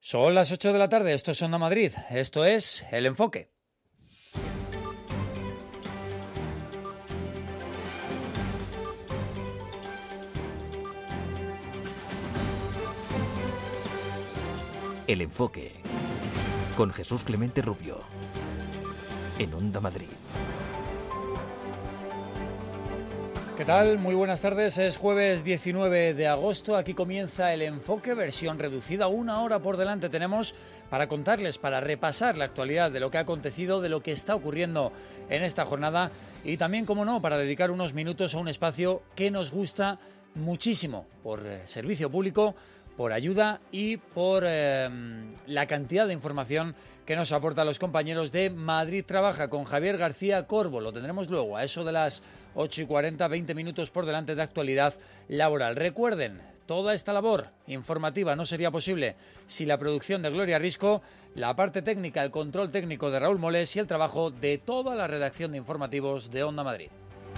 Son las 8 de la tarde, esto es Onda Madrid, esto es El Enfoque. El Enfoque, con Jesús Clemente Rubio, en Onda Madrid. ¿Qué tal? Muy buenas tardes, es jueves 19 de agosto, aquí comienza El Enfoque, versión reducida, 1 hora por delante tenemos para contarles, para repasar la actualidad de lo que ha acontecido, de lo que está ocurriendo en esta jornada y también, como no, para dedicar unos minutos a un espacio que nos gusta muchísimo por servicio público, por ayuda y por la cantidad de información que nos aportan los compañeros de Madrid Trabaja con Javier García Corbo. Lo tendremos luego a eso de las 8:40, 20 minutos por delante de actualidad laboral. Recuerden, toda esta labor informativa no sería posible sin la producción de Gloria Risco, la parte técnica, el control técnico de Raúl Moles y el trabajo de toda la redacción de informativos de Onda Madrid.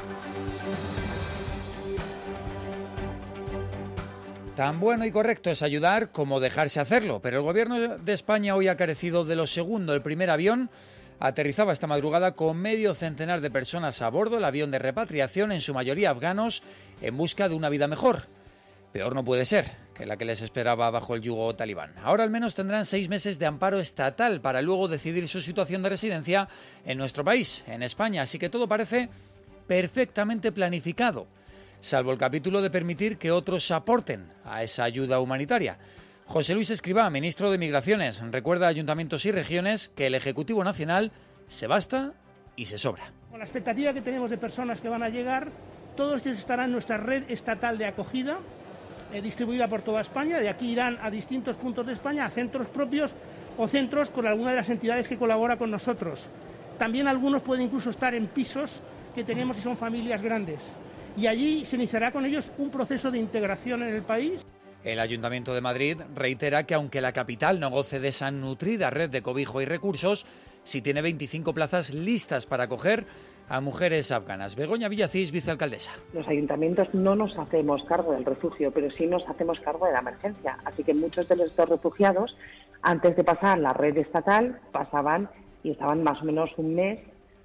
Tan bueno y correcto es ayudar como dejarse hacerlo, pero el gobierno de España hoy ha carecido de lo segundo. El primer avión aterrizaba esta madrugada con medio centenar de personas a bordo, el avión de repatriación, en su mayoría afganos, en busca de una vida mejor. Peor no puede ser que la que les esperaba bajo el yugo talibán. Ahora al menos tendrán 6 meses de amparo estatal para luego decidir su situación de residencia en nuestro país, en España, así que todo parece perfectamente planificado, salvo el capítulo de permitir que otros aporten a esa ayuda humanitaria. José Luis Escrivá, ministro de Migraciones, recuerda a ayuntamientos y regiones que el Ejecutivo Nacional se basta y se sobra. Con la expectativa que tenemos de personas que van a llegar, todos ellos estarán en nuestra red estatal de acogida, distribuida por toda España. De aquí irán a distintos puntos de España, a centros propios o centros con alguna de las entidades que colabora con nosotros. También algunos pueden incluso estar en pisos que tenemos y son familias grandes. Y allí se iniciará con ellos un proceso de integración en el país. El Ayuntamiento de Madrid reitera que aunque la capital no goce de esa nutrida red de cobijo y recursos, sí tiene 25 plazas listas para acoger a mujeres afganas. Begoña Villacís, vicealcaldesa. Los ayuntamientos no nos hacemos cargo del refugio, pero sí nos hacemos cargo de la emergencia. Así que muchos de estos refugiados, antes de pasar la red estatal, pasaban y estaban más o menos un mes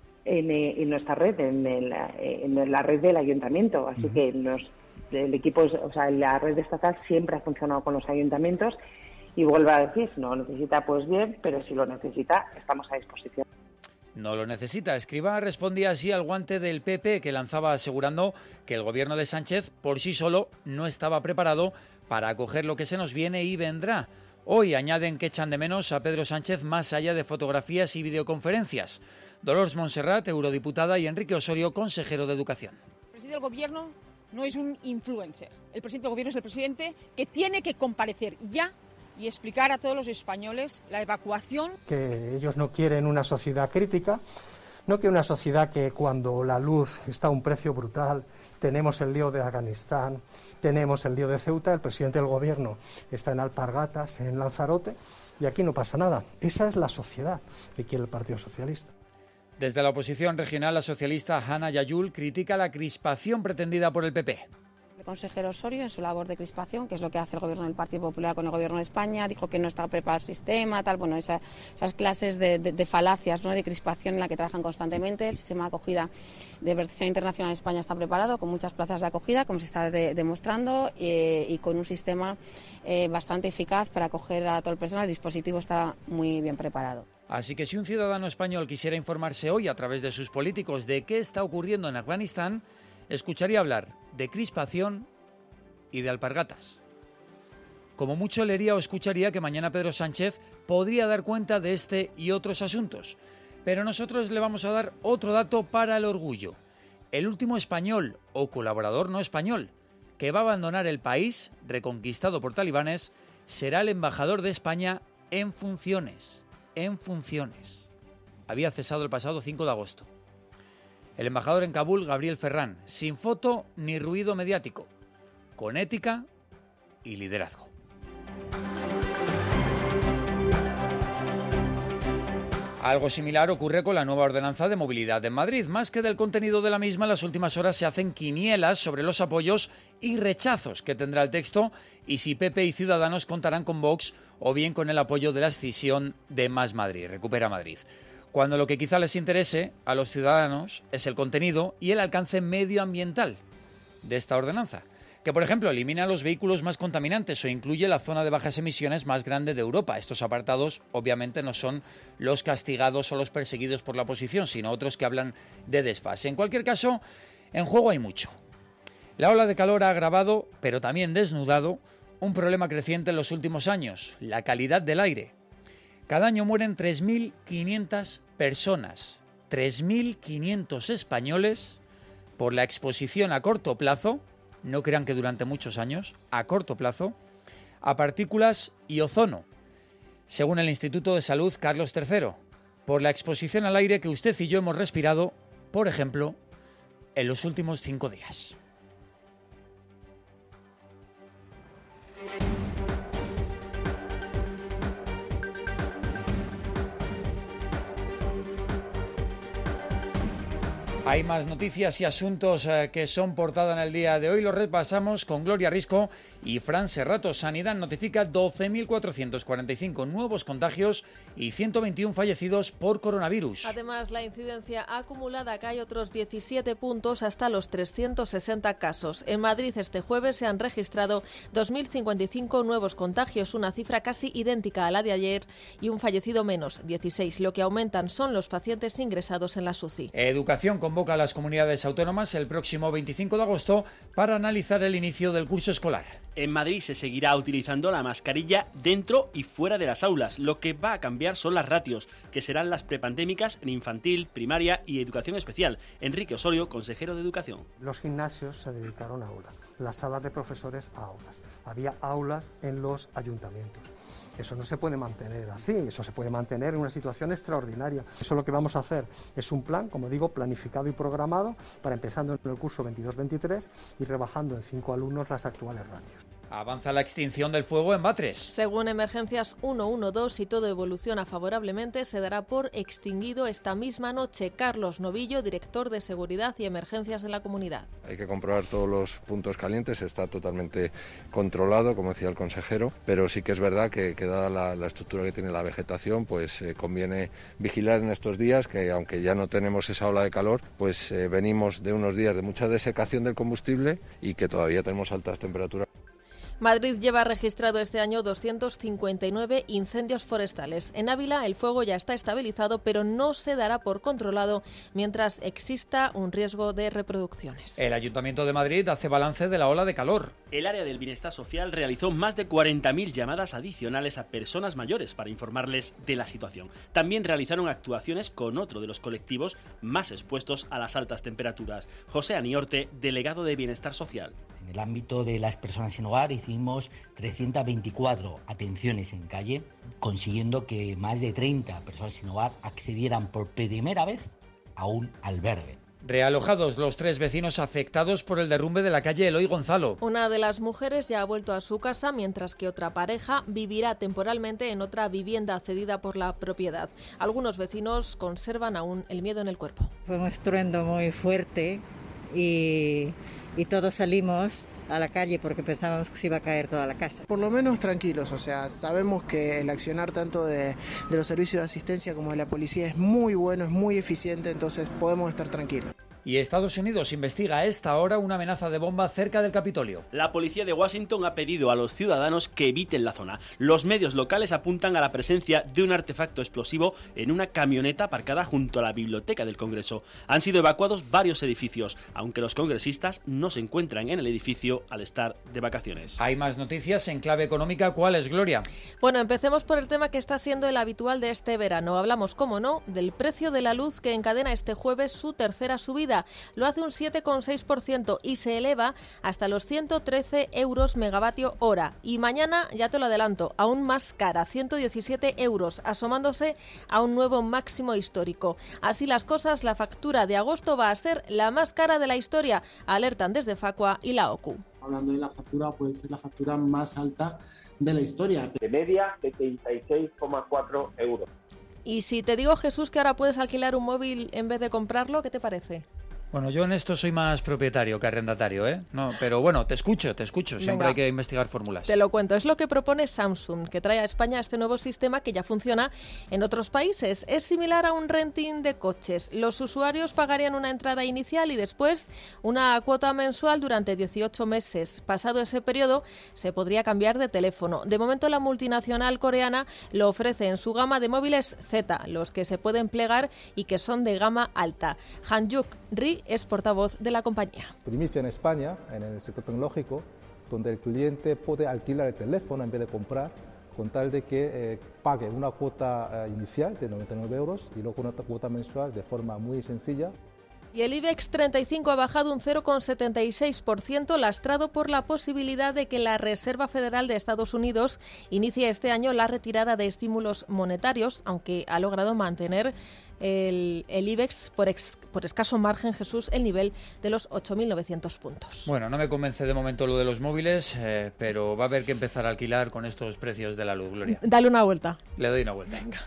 en nuestra red, en la red del ayuntamiento. Así que el equipo, la red estatal siempre ha funcionado con los ayuntamientos y vuelvo a decir, si no lo necesita, pues bien, pero si lo necesita, estamos a disposición. No lo necesita. Escrivá respondía así al guante del PP que lanzaba asegurando que el gobierno de Sánchez por sí solo no estaba preparado para acoger lo que se nos viene y vendrá. Hoy añaden que echan de menos a Pedro Sánchez más allá de fotografías y videoconferencias. Dolors Montserrat, eurodiputada, y Enrique Osorio, consejero de Educación. El presidente del gobierno no es un influencer. El presidente del gobierno es el presidente que tiene que comparecer ya y explicar a todos los españoles la evacuación. Que ellos no quieren una sociedad crítica, no quieren una sociedad que cuando la luz está a un precio brutal, tenemos el lío de Afganistán, tenemos el lío de Ceuta, el presidente del gobierno está en Alpargatas, en Lanzarote, y aquí no pasa nada. Esa es la sociedad que quiere el Partido Socialista. Desde la oposición regional, la socialista Hanna Yayul critica la crispación pretendida por el PP. El consejero Osorio, en su labor de crispación, que es lo que hace el gobierno del Partido Popular con el gobierno de España, dijo que no estaba preparado el sistema, tal, bueno, esas clases de falacias, ¿no?, de crispación en la que trabajan constantemente. El sistema de acogida de protección internacional en España está preparado, con muchas plazas de acogida, como se está demostrando, y con un sistema bastante eficaz para acoger a todo el personal. El dispositivo está muy bien preparado. Así que si un ciudadano español quisiera informarse hoy a través de sus políticos de qué está ocurriendo en Afganistán, escucharía hablar de crispación y de alpargatas. Como mucho leería o escucharía que mañana Pedro Sánchez podría dar cuenta de este y otros asuntos. Pero nosotros le vamos a dar otro dato para el orgullo. El último español o colaborador no español que va a abandonar el país, reconquistado por talibanes, será el embajador de España en funciones. En funciones. Había cesado el pasado 5 de agosto. El embajador en Kabul, Gabriel Ferrán, sin foto ni ruido mediático, con ética y liderazgo. Algo similar ocurre con la nueva ordenanza de movilidad en Madrid. Más que del contenido de la misma, en las últimas horas se hacen quinielas sobre los apoyos y rechazos que tendrá el texto y si PP y Ciudadanos contarán con Vox o bien con el apoyo de la escisión de Más Madrid, Recupera Madrid. Cuando lo que quizá les interese a los ciudadanos es el contenido y el alcance medioambiental de esta ordenanza, que por ejemplo elimina los vehículos más contaminantes o incluye la zona de bajas emisiones más grande de Europa. Estos apartados obviamente no son los castigados o los perseguidos por la oposición, sino otros que hablan de desfase. En cualquier caso, en juego hay mucho. La ola de calor ha agravado, pero también desnudado, un problema creciente en los últimos años, la calidad del aire. Cada año mueren 3.500 personas, 3.500 españoles, por la exposición a corto plazo, no crean que durante muchos años, a corto plazo, a partículas y ozono, según el Instituto de Salud Carlos III, por la exposición al aire que usted y yo hemos respirado, por ejemplo, en los últimos 5 días. Hay más noticias y asuntos que son portada en el día de hoy. Los repasamos con Gloria Risco y Fran Serrato. Sanidad notifica 12.445 nuevos contagios y 121 fallecidos por coronavirus. Además, la incidencia acumulada cae otros 17 puntos hasta los 360 casos. En Madrid este jueves se han registrado 2.055 nuevos contagios, una cifra casi idéntica a la de ayer y un fallecido menos, 16. Lo que aumentan son los pacientes ingresados en la SUCI. Educación convoca a las comunidades autónomas el próximo 25 de agosto para analizar el inicio del curso escolar. En Madrid se seguirá utilizando la mascarilla dentro y fuera de las aulas. Lo que va a cambiar son las ratios, que serán las prepandémicas en infantil, primaria y educación especial. Enrique Osorio, consejero de Educación. Los gimnasios se dedicaron a aulas, las salas de profesores a aulas. Había aulas en los ayuntamientos. Eso no se puede mantener así, eso se puede mantener en una situación extraordinaria. Eso lo que vamos a hacer es un plan, como digo, planificado y programado para empezando en el curso 22-23 y rebajando en 5 alumnos las actuales ratios. Avanza la extinción del fuego en Batres. Según Emergencias 112, si todo evoluciona favorablemente, se dará por extinguido esta misma noche. Carlos Novillo, director de Seguridad y Emergencias de la Comunidad. Hay que comprobar todos los puntos calientes, está totalmente controlado, como decía el consejero, pero sí que es verdad que dada la estructura que tiene la vegetación, pues conviene vigilar en estos días, que aunque ya no tenemos esa ola de calor, pues venimos de unos días de mucha desecación del combustible y que todavía tenemos altas temperaturas. Madrid lleva registrado este año 259 incendios forestales. En Ávila el fuego ya está estabilizado, pero no se dará por controlado mientras exista un riesgo de reproducciones. El Ayuntamiento de Madrid hace balance de la ola de calor. El área del bienestar social realizó más de 40.000 llamadas adicionales a personas mayores para informarles de la situación. También realizaron actuaciones con otro de los colectivos más expuestos a las altas temperaturas. José Aniorte, delegado de Bienestar Social. En el ámbito de las personas sin hogar hicimos 324 atenciones en calle, consiguiendo que más de 30 personas sin hogar accedieran por primera vez a un albergue. Realojados los 3 vecinos afectados por el derrumbe de la calle Eloy Gonzalo. Una de las mujeres ya ha vuelto a su casa, mientras que otra pareja vivirá temporalmente en otra vivienda cedida por la propiedad. Algunos vecinos conservan aún el miedo en el cuerpo. Fue un estruendo muy fuerte y todos salimos a la calle porque pensábamos que se iba a caer toda la casa. Por lo menos tranquilos, o sea, sabemos que el accionar tanto de los servicios de asistencia como de la policía es muy bueno, es muy eficiente, entonces podemos estar tranquilos. Y Estados Unidos investiga a esta hora una amenaza de bomba cerca del Capitolio. La policía de Washington ha pedido a los ciudadanos que eviten la zona. Los medios locales apuntan a la presencia de un artefacto explosivo en una camioneta aparcada junto a la biblioteca del Congreso. Han sido evacuados varios edificios, aunque los congresistas no se encuentran en el edificio al estar de vacaciones. Hay más noticias en clave económica. ¿Cuál es, Gloria? Bueno, empecemos por el tema que está siendo el habitual de este verano. Hablamos, como no, del precio de la luz que encadena este jueves su tercera subida. Lo hace un 7,6% y se eleva hasta los 113 euros megavatio hora. Y mañana, ya te lo adelanto, aún más cara, 117 euros, asomándose a un nuevo máximo histórico. Así las cosas, la factura de agosto va a ser la más cara de la historia, alertan desde Facua y la OCU. Hablando de la factura, puede ser la factura más alta de la historia. De media, 76,4 euros. Y si te digo, Jesús, que ahora puedes alquilar un móvil en vez de comprarlo, ¿qué te parece? Bueno, yo en esto soy más propietario que arrendatario, ¿eh? No, pero bueno, te escucho. Siempre Venga. hay que investigar fórmulas. Te lo cuento. Es lo que propone Samsung, que trae a España este nuevo sistema que ya funciona en otros países. Es similar a un renting de coches. Los usuarios pagarían una entrada inicial y después una cuota mensual durante 18 meses. Pasado ese periodo, se podría cambiar de teléfono. De momento, la multinacional coreana lo ofrece en su gama de móviles Z, los que se pueden plegar y que son de gama alta. Han-Yuk Ri es portavoz de la compañía. Primicia en España, en el sector tecnológico, donde el cliente puede alquilar el teléfono en vez de comprar, con tal de que pague una cuota inicial de 99 euros y luego una cuota mensual de forma muy sencilla. Y el IBEX 35 ha bajado un 0,76%, lastrado por la posibilidad de que la Reserva Federal de Estados Unidos inicie este año la retirada de estímulos monetarios, aunque ha logrado mantener el IBEX por escaso margen, Jesús, el nivel de los 8.900 puntos. Bueno, no me convence de momento lo de los móviles, pero va a haber que empezar a alquilar con estos precios de la luz, Gloria. Dale una vuelta. Le doy una vuelta. Venga.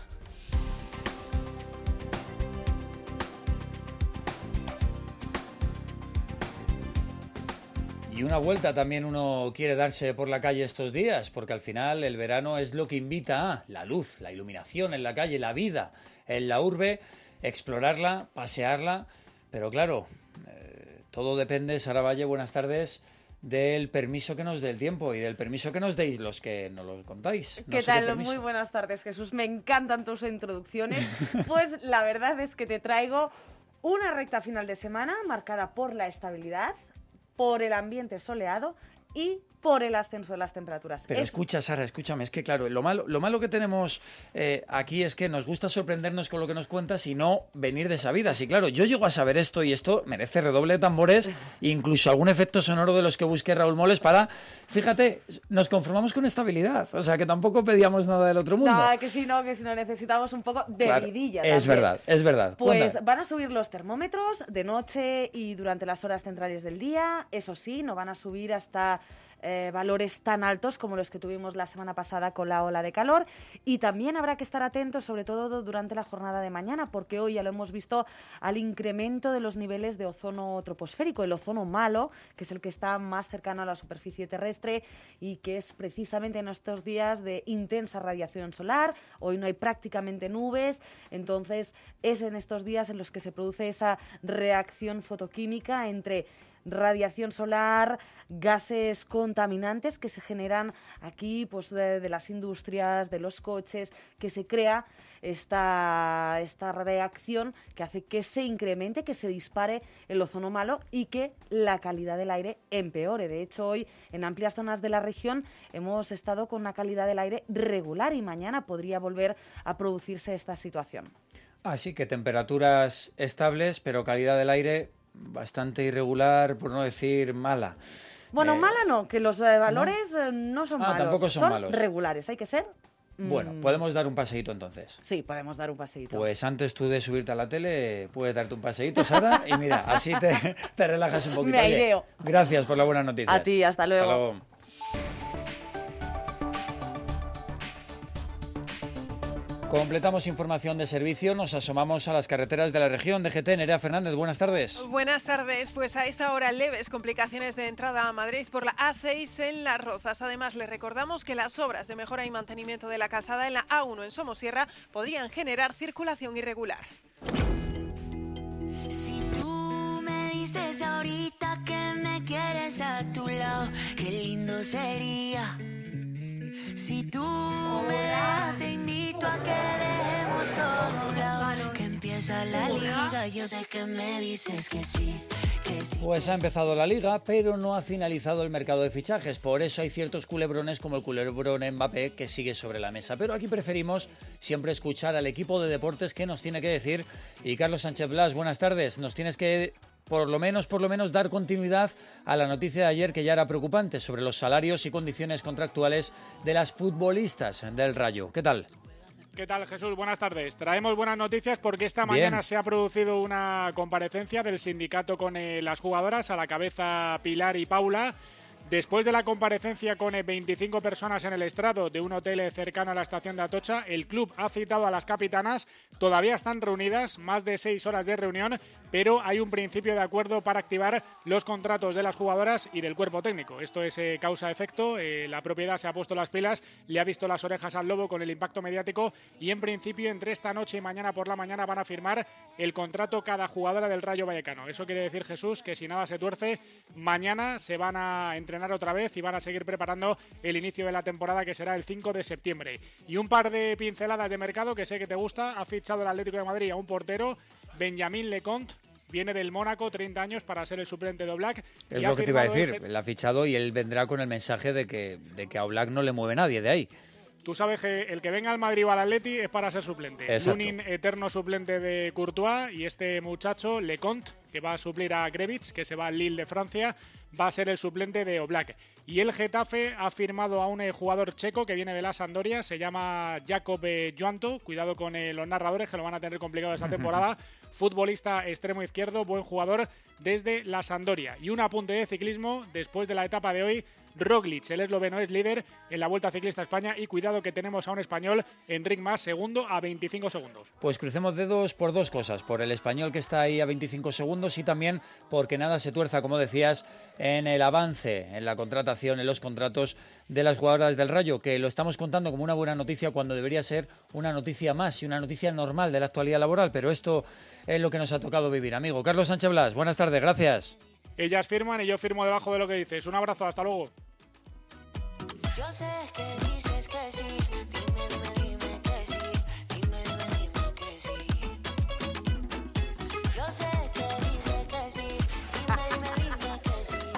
Y una vuelta también uno quiere darse por la calle estos días, porque al final el verano es lo que invita a la luz, la iluminación en la calle, la vida en la urbe, explorarla, pasearla. Pero claro, todo depende, Sara Valle, buenas tardes, del permiso que nos dé el tiempo y del permiso que nos deis los que nos lo contáis. ¿Qué tal? Muy buenas tardes, Jesús. Me encantan tus introducciones. Pues la verdad es que te traigo una recta final de semana marcada por la estabilidad, por el ambiente soleado y por el ascenso de las temperaturas. Pero escucha, Sara, escúchame, es que claro, lo malo que tenemos aquí es que nos gusta sorprendernos con lo que nos cuentas y no venir de sabidas. Y claro, yo llego a saber esto y esto merece redoble de tambores, incluso algún efecto sonoro de los que busque Raúl Moles para, fíjate, nos conformamos con estabilidad. O sea, que tampoco pedíamos nada del otro mundo. No, que si no necesitamos un poco de vidilla. Es verdad. Pues Cuéntame. van a subir los termómetros de noche y durante las horas centrales del día. Eso sí, no van a subir hasta valores tan altos como los que tuvimos la semana pasada con la ola de calor, y también habrá que estar atentos, sobre todo durante la jornada de mañana, porque hoy ya lo hemos visto, al incremento de los niveles de ozono troposférico, el ozono malo, que es el que está más cercano a la superficie terrestre y que es precisamente en estos días de intensa radiación solar. Hoy no hay prácticamente nubes, entonces es en estos días en los que se produce esa reacción fotoquímica entre radiación solar, gases contaminantes que se generan aquí, pues de las industrias, de los coches, que se crea esta reacción que hace que se incremente, que se dispare el ozono malo y que la calidad del aire empeore. De hecho, hoy en amplias zonas de la región hemos estado con una calidad del aire regular y mañana podría volver a producirse esta situación. Así que temperaturas estables, pero calidad del aire bastante irregular, por no decir mala. Bueno, mala no, que los valores no son malos. Tampoco son malos. Regulares, hay que ser. Bueno, podemos dar un paseíto entonces. Sí, podemos dar un paseíto. Pues antes tú de subirte a la tele, puedes darte un paseíto, Sara, y mira, así te relajas un poquito. Me aireo. Gracias por las buenas noticias. A ti, hasta luego. Hasta luego. Completamos información de servicio, nos asomamos a las carreteras de la región. DGT, Nerea Fernández, buenas tardes. Buenas tardes, pues a esta hora leves complicaciones de entrada a Madrid por la A6 en Las Rozas. Además, les recordamos que las obras de mejora y mantenimiento de la calzada en la A1 en Somosierra podrían generar circulación irregular. Si tú me dices ahorita que me quieres a tu lado, qué lindo sería. Si tú me das, te invito a que dejemos todo a un lado, que empieza la liga, yo sé que me dices que sí. Pues ha empezado la Liga, pero no ha finalizado el mercado de fichajes. Por eso hay ciertos culebrones como el culebrón Mbappé que sigue sobre la mesa. Pero aquí preferimos siempre escuchar al equipo de deportes que nos tiene que decir. Y Carlos Sánchez Blas, buenas tardes. Nos tienes que por lo menos dar continuidad a la noticia de ayer, que ya era preocupante, sobre los salarios y condiciones contractuales de las futbolistas del Rayo. ¿Qué tal? ¿Qué tal, Jesús? Buenas tardes. Traemos buenas noticias porque esta mañana se ha producido una comparecencia del sindicato con las jugadoras, a la cabeza Pilar y Paula, Después de la comparecencia con 25 personas en el estrado de un hotel cercano a la estación de Atocha, el club ha citado a las capitanas. Todavía están reunidas, más de 6 horas de reunión, pero hay un principio de acuerdo para activar los contratos de las jugadoras y del cuerpo técnico. Esto es causa-efecto. La propiedad se ha puesto las pilas, le ha visto las orejas al lobo con el impacto mediático y en principio entre esta noche y mañana por la mañana van a firmar el contrato cada jugadora del Rayo Vallecano. Eso quiere decir, Jesús, que si nada se tuerce, mañana se van a entrenar otra vez y van a seguir preparando el inicio de la temporada, que será el 5 de septiembre. Y un par de pinceladas de mercado que sé que te gusta. Ha fichado el Atlético de Madrid a un portero, Benjamin Lecomte. Viene del Mónaco, 30 años, para ser el suplente de Oblak. Es lo que te iba a decir, él ha fichado y él vendrá con el mensaje de que a Oblak no le mueve nadie de ahí. Tú sabes que el que venga al Madrid o al Atleti es para ser suplente. Exacto. Lunin, eterno suplente de Courtois, y este muchacho, Lecomte, que va a suplir a Grevich, que se va al Lille de Francia, va a ser el suplente de Oblak. Y el Getafe ha firmado a un jugador checo que viene de la Sampdoria, se llama Jakub Joanto. Cuidado con los narradores, que lo van a tener complicado esta temporada. Futbolista extremo izquierdo, buen jugador desde la Sampdoria. Y un apunte de ciclismo, después de la etapa de hoy, Roglic, el esloveno, es líder en la Vuelta Ciclista a España, y cuidado que tenemos a un español, Enric Mas, segundo a 25 segundos. Pues crucemos dedos por dos cosas, por el español que está ahí a 25 segundos y también porque nada se tuerza, como decías, en el avance, en la contratación, en los contratos de las jugadoras del Rayo, que lo estamos contando como una buena noticia cuando debería ser una noticia más y una noticia normal de la actualidad laboral, pero esto es lo que nos ha tocado vivir. Amigo Carlos Sánchez Blas, buenas tardes, gracias. Ellas firman y yo firmo debajo de lo que dices. Un abrazo, hasta luego. Yo sé que dices que sí, dime que sí, dime que sí. Yo sé que dices que sí, dime que sí.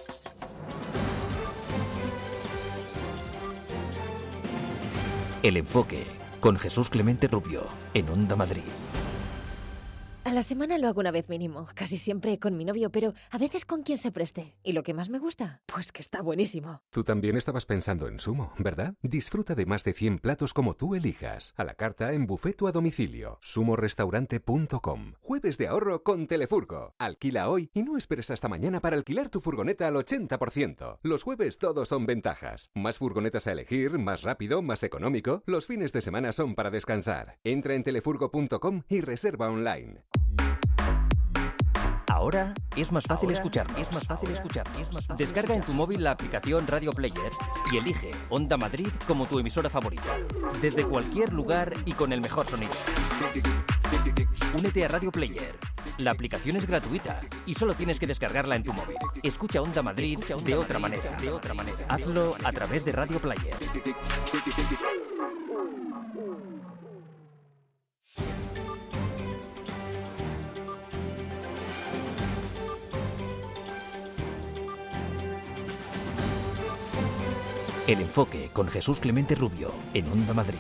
El Enfoque, con Jesús Clemente Rubio, en Onda Madrid. A la semana lo hago una vez mínimo, casi siempre con mi novio, pero a veces con quien se preste. ¿Y lo que más me gusta? Pues que está buenísimo. Tú también estabas pensando en Sumo, ¿verdad? Disfruta de más de 100 platos como tú elijas, a la carta, en buffet o a domicilio. sumorestaurante.com. Jueves de ahorro con Telefurgo. Alquila hoy y no esperes hasta mañana para alquilar tu furgoneta al 80%. Los jueves todos son ventajas. Más furgonetas a elegir, más rápido, más económico. Los fines de semana son para descansar. Entra en telefurgo.com y reserva online. Ahora es más fácil escuchar. Descarga en tu móvil la aplicación Radio Player y elige Onda Madrid como tu emisora favorita. Desde cualquier lugar y con el mejor sonido. Únete a Radio Player. La aplicación es gratuita y solo tienes que descargarla en tu móvil. Escucha Onda Madrid de otra manera. Hazlo a través de Radio Player. El Enfoque con Jesús Clemente Rubio en Onda Madrid.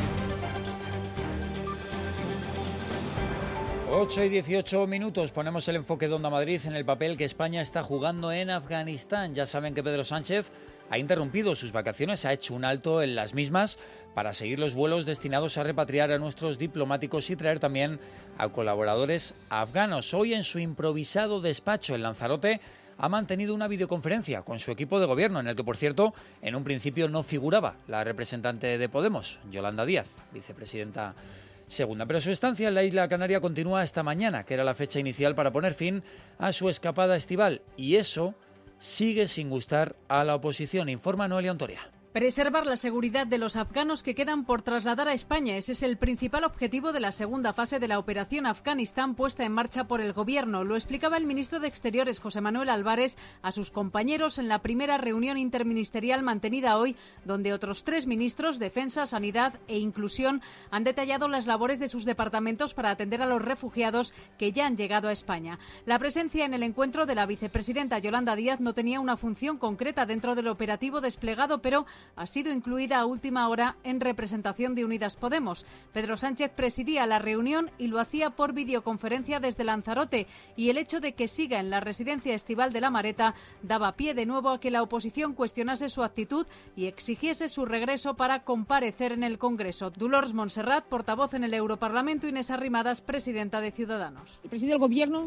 8 y 18 minutos, ponemos el enfoque de Onda Madrid en el papel que España está jugando en Afganistán. Ya saben que Pedro Sánchez ha interrumpido sus vacaciones, ha hecho un alto en las mismas para seguir los vuelos destinados a repatriar a nuestros diplomáticos y traer también a colaboradores afganos. Hoy en su improvisado despacho en Lanzarote ha mantenido una videoconferencia con su equipo de gobierno, en el que, por cierto, en un principio no figuraba la representante de Podemos, Yolanda Díaz, vicepresidenta segunda. Pero su estancia en la isla canaria continúa esta mañana, que era la fecha inicial para poner fin a su escapada estival. Y eso sigue sin gustar a la oposición, informa Noelia Ontoria. Preservar la seguridad de los afganos que quedan por trasladar a España. Ese es el principal objetivo de la segunda fase de la operación Afganistán puesta en marcha por el Gobierno. Lo explicaba el ministro de Exteriores, José Manuel Álvarez, a sus compañeros en la primera reunión interministerial mantenida hoy, donde otros 3 ministros, Defensa, Sanidad e Inclusión, han detallado las labores de sus departamentos para atender a los refugiados que ya han llegado a España. La presencia en el encuentro de la vicepresidenta Yolanda Díaz no tenía una función concreta dentro del operativo desplegado, pero ha sido incluida a última hora en representación de Unidas Podemos. Pedro Sánchez presidía la reunión y lo hacía por videoconferencia desde Lanzarote, y el hecho de que siga en la residencia estival de La Mareta daba pie de nuevo a que la oposición cuestionase su actitud y exigiese su regreso para comparecer en el Congreso. Dolors Montserrat, portavoz en el Europarlamento, Inés Arrimadas, presidenta de Ciudadanos. El presidente del Gobierno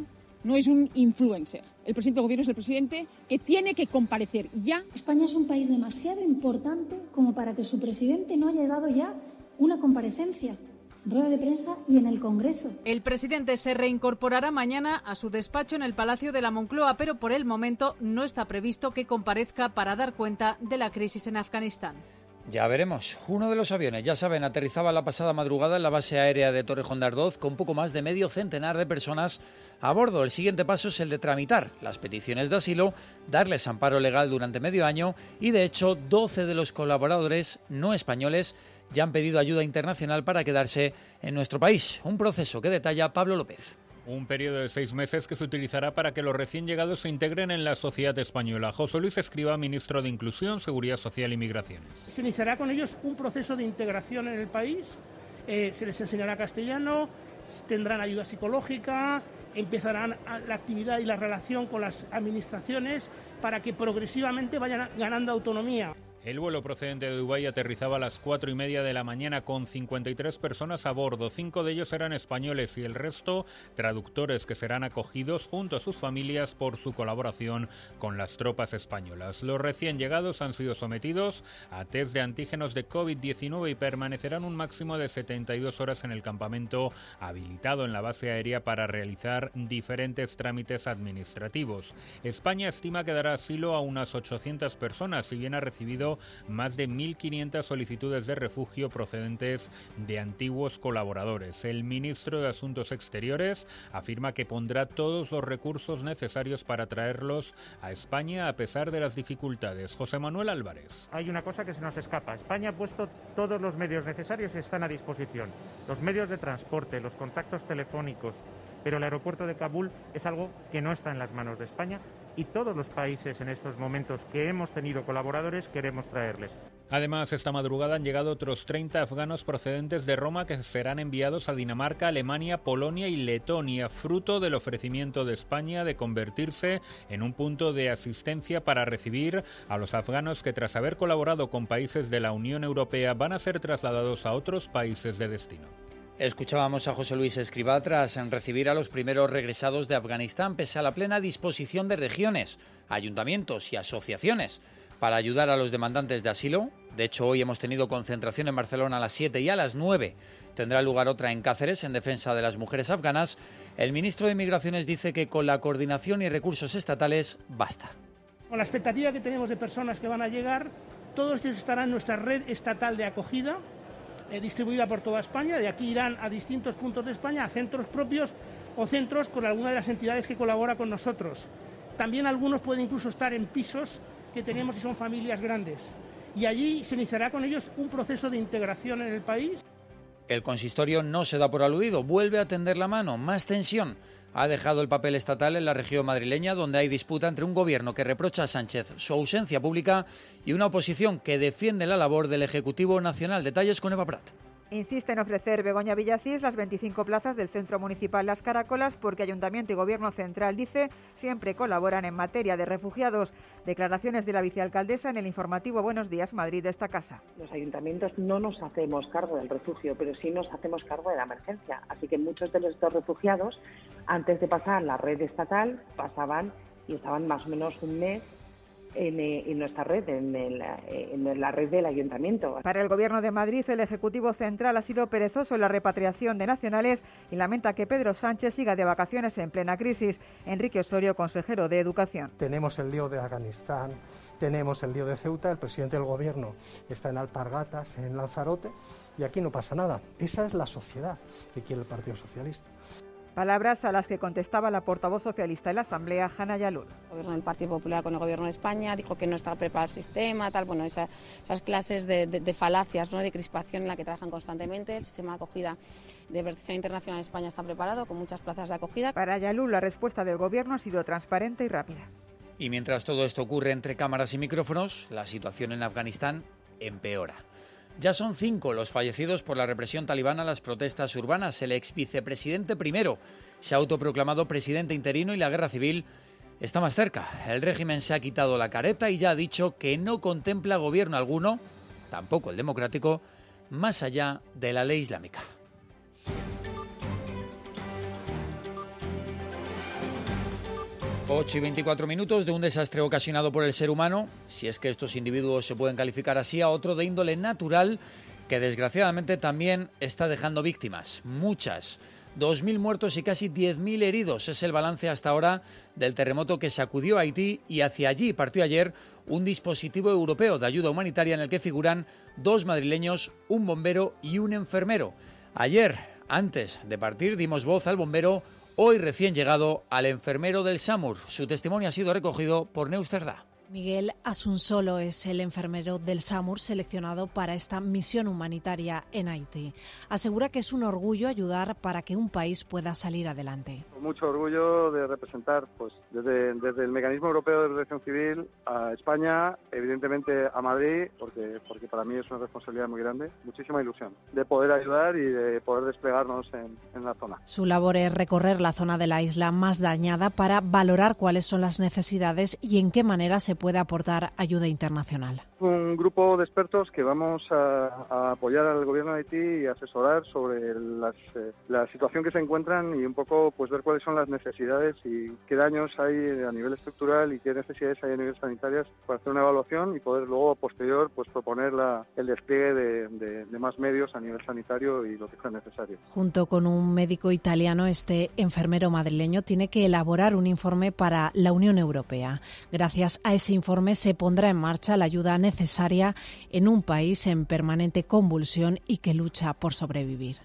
no es un influencer. El presidente del gobierno es el presidente que tiene que comparecer ya. España es un país demasiado importante como para que su presidente no haya dado ya una comparecencia, rueda de prensa y en el Congreso. El presidente se reincorporará mañana a su despacho en el Palacio de la Moncloa, pero por el momento no está previsto que comparezca para dar cuenta de la crisis en Afganistán. Ya veremos. Uno de los aviones, ya saben, aterrizaba la pasada madrugada en la base aérea de Torrejón de Ardoz con poco más de medio centenar de personas a bordo. El siguiente paso es el de tramitar las peticiones de asilo, darles amparo legal durante medio año y, de hecho, 12 de los colaboradores no españoles ya han pedido ayuda internacional para quedarse en nuestro país. Un proceso que detalla Pablo López. Un periodo de 6 meses que se utilizará para que los recién llegados se integren en la sociedad española. José Luis Escrivá, ministro de Inclusión, Seguridad Social y Migraciones. Se iniciará con ellos un proceso de integración en el país, se les enseñará castellano, tendrán ayuda psicológica, empezarán la actividad y la relación con las administraciones para que progresivamente vayan ganando autonomía. El vuelo procedente de Dubái aterrizaba a las 4:30 de la mañana con 53 personas a bordo. 5 de ellos eran españoles y el resto traductores que serán acogidos junto a sus familias por su colaboración con las tropas españolas. Los recién llegados han sido sometidos a test de antígenos de COVID-19 y permanecerán un máximo de 72 horas en el campamento habilitado en la base aérea para realizar diferentes trámites administrativos. España estima que dará asilo a unas 800 personas, si bien ha recibido más de 1.500 solicitudes de refugio procedentes de antiguos colaboradores. El ministro de Asuntos Exteriores afirma que pondrá todos los recursos necesarios para traerlos a España a pesar de las dificultades. José Manuel Álvarez. Hay una cosa que se nos escapa. España ha puesto todos los medios necesarios y están a disposición. Los medios de transporte, los contactos telefónicos, pero el aeropuerto de Kabul es algo que no está en las manos de España y todos los países en estos momentos que hemos tenido colaboradores queremos traerles. Además, esta madrugada han llegado otros 30 afganos procedentes de Roma que serán enviados a Dinamarca, Alemania, Polonia y Letonia, fruto del ofrecimiento de España de convertirse en un punto de asistencia para recibir a los afganos que, tras haber colaborado con países de la Unión Europea, van a ser trasladados a otros países de destino. Escuchábamos a José Luis Escrivá tras recibir a los primeros regresados de Afganistán, pese a la plena disposición de regiones, ayuntamientos y asociaciones para ayudar a los demandantes de asilo. De hecho, hoy hemos tenido concentración en Barcelona a las 7 y a las 9 tendrá lugar otra en Cáceres en defensa de las mujeres afganas. El ministro de Migraciones dice que con la coordinación y recursos estatales basta. Con la expectativa que tenemos de personas que van a llegar, todos ellos estarán en nuestra red estatal de acogida, distribuida por toda España. De aquí irán a distintos puntos de España, a centros propios o centros con alguna de las entidades que colabora con nosotros. También algunos pueden incluso estar en pisos que tenemos y son familias grandes. Y allí se iniciará con ellos un proceso de integración en el país. El consistorio no se da por aludido, vuelve a tender la mano, más tensión. Ha dejado el papel estatal en la región madrileña, donde hay disputa entre un gobierno que reprocha a Sánchez su ausencia pública y una oposición que defiende la labor del Ejecutivo Nacional. Detalles con Eva Prat. Insiste en ofrecer Begoña Villacís las 25 plazas del Centro Municipal Las Caracolas porque Ayuntamiento y Gobierno Central, dice, siempre colaboran en materia de refugiados. Declaraciones de la vicealcaldesa en el informativo Buenos Días Madrid de esta casa. Los ayuntamientos no nos hacemos cargo del refugio, pero sí nos hacemos cargo de la emergencia. Así que muchos de estos refugiados, antes de pasar la red estatal, pasaban y estaban más o menos un mes en nuestra red, en la red del ayuntamiento. Para el Gobierno de Madrid, el Ejecutivo Central ha sido perezoso en la repatriación de nacionales y lamenta que Pedro Sánchez siga de vacaciones en plena crisis. Enrique Osorio, consejero de Educación. Tenemos el lío de Afganistán, tenemos el lío de Ceuta, el presidente del Gobierno está en Alpargatas, en Lanzarote, y aquí no pasa nada. Esa es la sociedad que quiere el Partido Socialista. Palabras a las que contestaba la portavoz socialista en la Asamblea, Hanna Yalul. El gobierno del Partido Popular con el gobierno de España dijo que no estaba preparado el sistema, tal, bueno, esas clases de falacias, ¿no?, de crispación en la que trabajan constantemente. El sistema de acogida de protección internacional en España está preparado, con muchas plazas de acogida. Para Yalul, la respuesta del gobierno ha sido transparente y rápida. Y mientras todo esto ocurre entre cámaras y micrófonos, la situación en Afganistán empeora. Ya son 5 los fallecidos por la represión talibana a las protestas urbanas. El ex vicepresidente primero se ha autoproclamado presidente interino y la guerra civil está más cerca. El régimen se ha quitado la careta y ya ha dicho que no contempla gobierno alguno, tampoco el democrático, más allá de la ley islámica. 8:24 de un desastre ocasionado por el ser humano, si es que estos individuos se pueden calificar así, a otro de índole natural que desgraciadamente también está dejando víctimas, muchas. 2.000 muertos y casi 10.000 heridos es el balance hasta ahora del terremoto que sacudió a Haití, y hacia allí partió ayer un dispositivo europeo de ayuda humanitaria en el que figuran 2 madrileños, un bombero y un enfermero. Ayer, antes de partir, dimos voz al bombero, hoy recién llegado, al enfermero del SAMUR. Su testimonio ha sido recogido por Neus Cerdá. Miguel Asunsolo es el enfermero del SAMUR seleccionado para esta misión humanitaria en Haití. Asegura que es un orgullo ayudar para que un país pueda salir adelante. Mucho orgullo de representar desde el Mecanismo Europeo de Protección Civil a España, evidentemente a Madrid, porque para mí es una responsabilidad muy grande, muchísima ilusión de poder ayudar y de poder desplegarnos en la zona. Su labor es recorrer la zona de la isla más dañada para valorar cuáles son las necesidades y en qué manera se puede aportar ayuda internacional. Un grupo de expertos que vamos a apoyar al gobierno de Haití y asesorar sobre la situación que se encuentran y un poco ver cuáles son las necesidades y qué daños hay a nivel estructural y qué necesidades hay a nivel sanitarias para hacer una evaluación y poder luego posterior proponer el despliegue de más medios a nivel sanitario y lo que sea necesario. Junto con un médico italiano, este enfermero madrileño tiene que elaborar un informe para la Unión Europea. Gracias a ese informe se pondrá en marcha la ayuda necesaria en un país en permanente convulsión y que lucha por sobrevivir.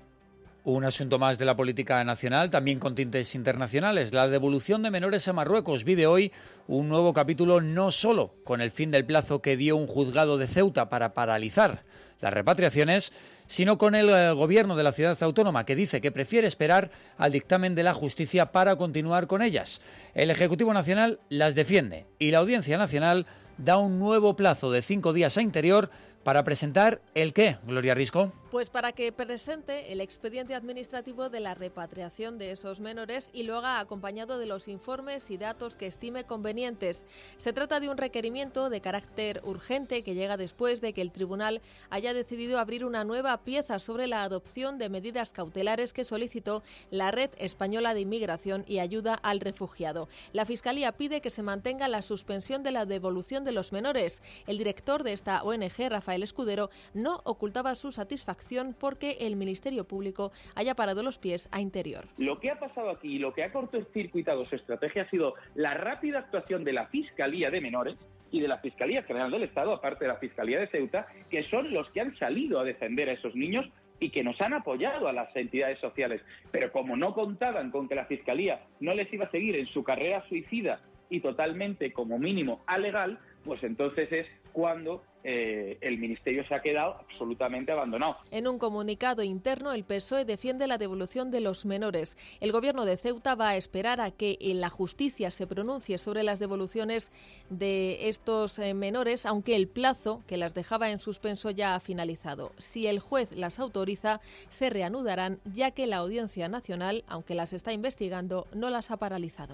Un asunto más de la política nacional, también con tintes internacionales. La devolución de menores a Marruecos vive hoy un nuevo capítulo, no solo con el fin del plazo que dio un juzgado de Ceuta para paralizar las repatriaciones, sino con el gobierno de la ciudad autónoma, que dice que prefiere esperar al dictamen de la justicia para continuar con ellas. El Ejecutivo Nacional las defiende y la Audiencia Nacional da un nuevo plazo de 5 días a Interior para presentar ¿el qué, Gloria Risco? Pues para que presente el expediente administrativo de la repatriación de esos menores y lo haga acompañado de los informes y datos que estime convenientes. Se trata de un requerimiento de carácter urgente que llega después de que el tribunal haya decidido abrir una nueva pieza sobre la adopción de medidas cautelares que solicitó la Red Española de Inmigración y Ayuda al Refugiado. La Fiscalía pide que se mantenga la suspensión de la devolución de los menores. El director de esta ONG, Rafael Escudero, no ocultaba su satisfacción porque el Ministerio Público haya parado los pies a Interior. Lo que ha pasado aquí, lo que ha cortocircuitado su estrategia ha sido la rápida actuación de la Fiscalía de Menores y de la Fiscalía General del Estado, aparte de la Fiscalía de Ceuta, que son los que han salido a defender a esos niños y que nos han apoyado a las entidades sociales. Pero como no contaban con que la Fiscalía no les iba a seguir en su carrera suicida y totalmente, como mínimo, alegal, pues entonces es cuando el Ministerio se ha quedado absolutamente abandonado. En un comunicado interno, el PSOE defiende la devolución de los menores. El Gobierno de Ceuta va a esperar a que la justicia se pronuncie sobre las devoluciones de estos menores, aunque el plazo que las dejaba en suspenso ya ha finalizado. Si el juez las autoriza, se reanudarán, ya que la Audiencia Nacional, aunque las está investigando, no las ha paralizado.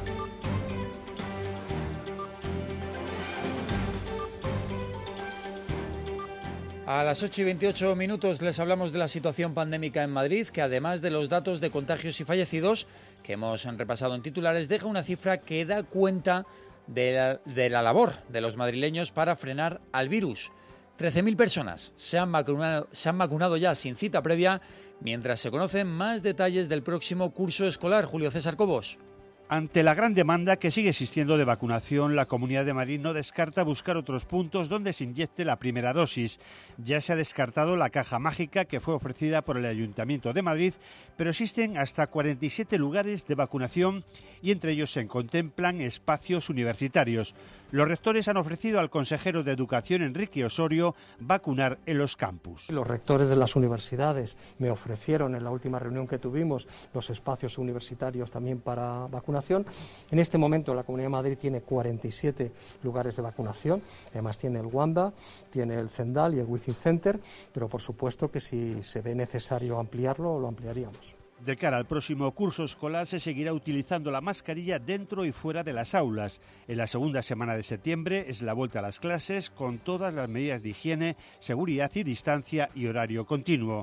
A las 8:28 les hablamos de la situación pandémica en Madrid, que además de los datos de contagios y fallecidos que hemos repasado en titulares, deja una cifra que da cuenta de la labor de los madrileños para frenar al virus. 13.000 personas se han vacunado ya sin cita previa, mientras se conocen más detalles del próximo curso escolar. Julio César Cobos. Ante la gran demanda que sigue existiendo de vacunación, la Comunidad de Madrid no descarta buscar otros puntos donde se inyecte la primera dosis. Ya se ha descartado la caja mágica que fue ofrecida por el Ayuntamiento de Madrid, pero existen hasta 47 lugares de vacunación y entre ellos se contemplan espacios universitarios. Los rectores han ofrecido al consejero de Educación, Enrique Osorio, vacunar en los campus. Los rectores de las universidades me ofrecieron en la última reunión que tuvimos los espacios universitarios también para vacunación. En este momento la Comunidad de Madrid tiene 47 lugares de vacunación, además tiene el Wanda, tiene el Zendal y el Wizzing Center, pero por supuesto que si se ve necesario ampliarlo, lo ampliaríamos. De cara al próximo curso escolar se seguirá utilizando la mascarilla dentro y fuera de las aulas. En la segunda semana de septiembre es la vuelta a las clases con todas las medidas de higiene, seguridad y distancia y horario continuo.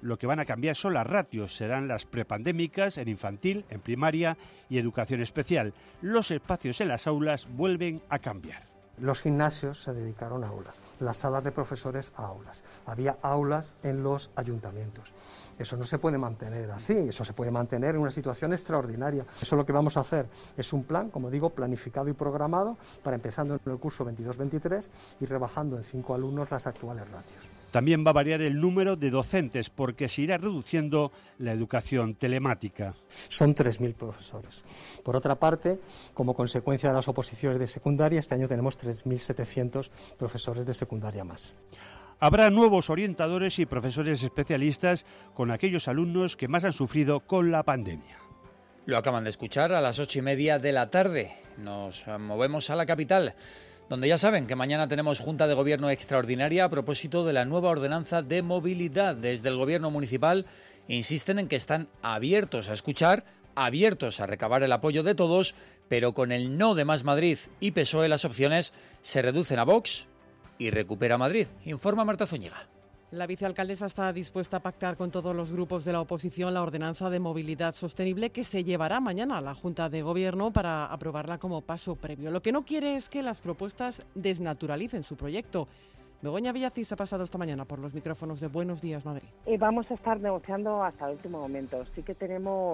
Lo que van a cambiar son las ratios, serán las prepandémicas en infantil, en primaria y educación especial. Los espacios en las aulas vuelven a cambiar. Los gimnasios se dedicaron a aulas, las salas de profesores a aulas. Había aulas en los ayuntamientos. Eso no se puede mantener así, eso se puede mantener en una situación extraordinaria. Eso lo que vamos a hacer es un plan, como digo, planificado y programado para empezando en el curso 22-23 y rebajando en 5 alumnos las actuales ratios. También va a variar el número de docentes porque se irá reduciendo la educación telemática. Son 3.000 profesores. Por otra parte, como consecuencia de las oposiciones de secundaria, este año tenemos 3.700 profesores de secundaria más. Habrá nuevos orientadores y profesores especialistas con aquellos alumnos que más han sufrido con la pandemia. Lo acaban de escuchar a las 8:30 de la tarde. Nos movemos a la capital, donde ya saben que mañana tenemos Junta de Gobierno extraordinaria a propósito de la nueva ordenanza de movilidad. Desde el Gobierno municipal insisten en que están abiertos a escuchar, abiertos a recabar el apoyo de todos, pero con el no de Más Madrid y PSOE las opciones se reducen a Vox y recupera Madrid. Informa Marta Zúñiga. La vicealcaldesa está dispuesta a pactar con todos los grupos de la oposición la ordenanza de movilidad sostenible que se llevará mañana a la Junta de Gobierno para aprobarla como paso previo. Lo que no quiere es que las propuestas desnaturalicen su proyecto. Begoña Villacís ha pasado esta mañana por los micrófonos de Buenos Días Madrid. Vamos a estar negociando hasta el último momento. Sí que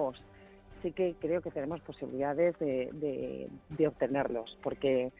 creo que tenemos posibilidades de obtenerlos, porque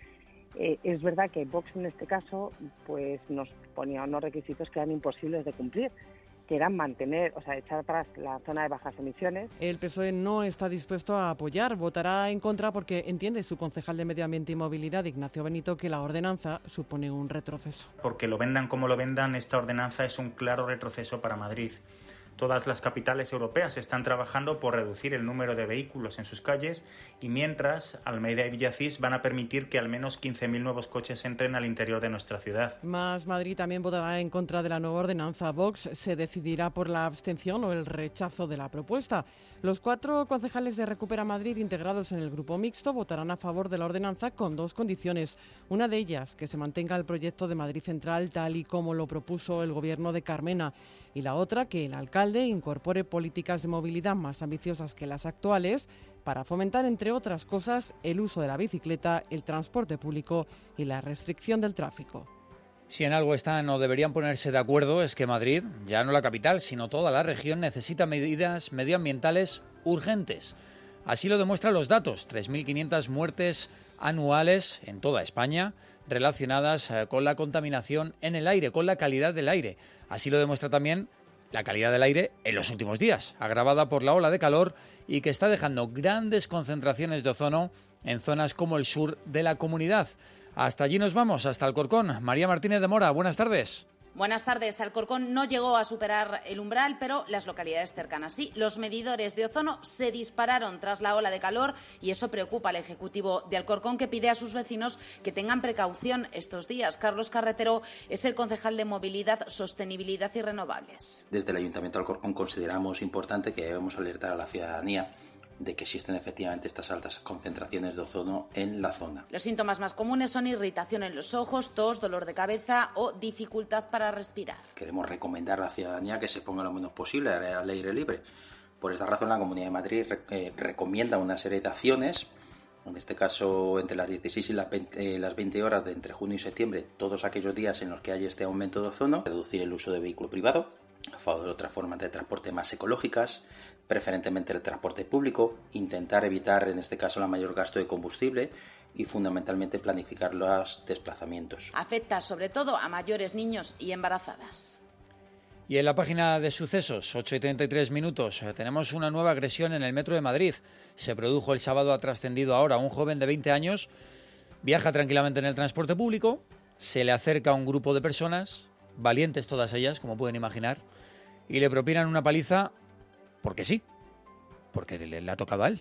es verdad que Vox en este caso pues nos ponía unos requisitos que eran imposibles de cumplir, que eran echar atrás la zona de bajas emisiones. El PSOE no está dispuesto a apoyar, votará en contra porque entiende su concejal de Medio Ambiente y Movilidad, Ignacio Benito, que la ordenanza supone un retroceso. Porque lo vendan como lo vendan, esta ordenanza es un claro retroceso para Madrid. Todas las capitales europeas están trabajando por reducir el número de vehículos en sus calles y mientras Almeida y Villacís van a permitir que al menos 15.000 nuevos coches entren al interior de nuestra ciudad. Más Madrid también votará en contra de la nueva ordenanza. Vox se decidirá por la abstención o el rechazo de la propuesta. Los 4 concejales de Recupera Madrid integrados en el grupo mixto votarán a favor de la ordenanza con 2 condiciones. Una de ellas, que se mantenga el proyecto de Madrid Central tal y como lo propuso el gobierno de Carmena. Y la otra, que el alcalde incorpore políticas de movilidad más ambiciosas que las actuales para fomentar, entre otras cosas, el uso de la bicicleta, el transporte público y la restricción del tráfico. Si en algo están o deberían ponerse de acuerdo es que Madrid, ya no la capital, sino toda la región, necesita medidas medioambientales urgentes. Así lo demuestran los datos, 3.500 muertes anuales en toda España relacionadas con la contaminación en el aire, con la calidad del aire. Así lo demuestra también la calidad del aire en los últimos días, agravada por la ola de calor y que está dejando grandes concentraciones de ozono en zonas como el sur de la comunidad. Hasta allí nos vamos, hasta Alcorcón. María Martínez de Mora, buenas tardes. Buenas tardes. Alcorcón no llegó a superar el umbral, pero las localidades cercanas sí. Los medidores de ozono se dispararon tras la ola de calor y eso preocupa al Ejecutivo de Alcorcón, que pide a sus vecinos que tengan precaución estos días. Carlos Carretero es el concejal de Movilidad, Sostenibilidad y Renovables. Desde el Ayuntamiento de Alcorcón consideramos importante que debemos alertar a la ciudadanía de que existen efectivamente estas altas concentraciones de ozono en la zona. Los síntomas más comunes son irritación en los ojos, tos, dolor de cabeza o dificultad para respirar. Queremos recomendar a la ciudadanía que se ponga lo menos posible al aire libre. Por esta razón, la Comunidad de Madrid recomienda una serie de acciones, en este caso entre las 16 y las 20 horas de entre junio y septiembre, todos aquellos días en los que hay este aumento de ozono, reducir el uso de vehículo privado, a favor de otras formas de transporte más ecológicas, preferentemente el transporte público, intentar evitar en este caso el mayor gasto de combustible y fundamentalmente planificar los desplazamientos. Afecta sobre todo a mayores, niños y embarazadas. Y en la página de sucesos, 8:33 minutos, tenemos una nueva agresión en el metro de Madrid. Se produjo el sábado, ha trascendido ahora. Un joven de 20 años viaja tranquilamente en el transporte público, se le acerca a un grupo de personas, valientes todas ellas, como pueden imaginar, y le propinan una paliza porque sí, porque le ha tocado a él.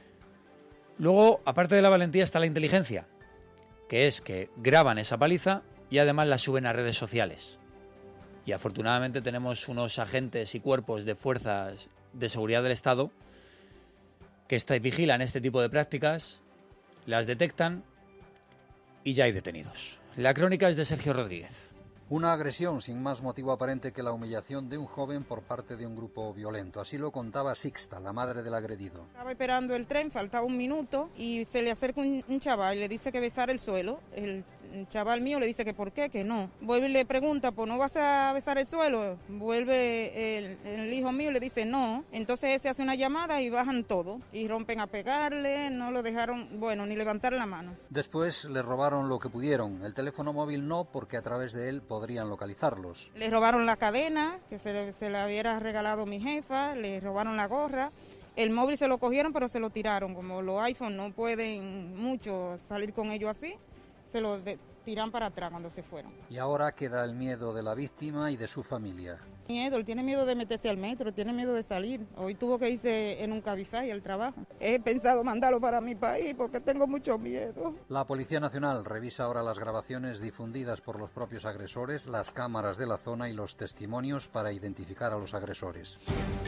Luego, aparte de la valentía, está la inteligencia, que es que graban esa paliza y además la suben a redes sociales. Y afortunadamente tenemos unos agentes y cuerpos de fuerzas de seguridad del Estado que vigilan este tipo de prácticas, las detectan y ya hay detenidos. La crónica es de Sergio Rodríguez. Una agresión sin más motivo aparente que la humillación de un joven por parte de un grupo violento. Así lo contaba Sixta, la madre del agredido. Estaba esperando el tren, faltaba un minuto y se le acerca un chaval y le dice que besar el suelo. El chaval mío le dice que por qué, que no. Vuelve y le pregunta, pues no vas a besar el suelo. Vuelve el hijo mío y le dice no. Entonces ese hace una llamada y bajan todo. Y rompen a pegarle, no lo dejaron, ni levantar la mano. Después le robaron lo que pudieron. El teléfono móvil no, porque a través de él podrían localizarlos. Le robaron la cadena, que se la hubiera regalado mi jefa, le robaron la gorra. El móvil se lo cogieron, pero se lo tiraron. Como los iPhones no pueden mucho salir con ellos así, se lo tiran para atrás cuando se fueron. Y ahora queda el miedo de la víctima y de su familia. Él tiene miedo de meterse al metro, tiene miedo de salir. Hoy tuvo que irse en un Cabify al trabajo. He pensado mandarlo para mi país porque tengo mucho miedo. La Policía Nacional revisa ahora las grabaciones difundidas por los propios agresores, las cámaras de la zona y los testimonios para identificar a los agresores.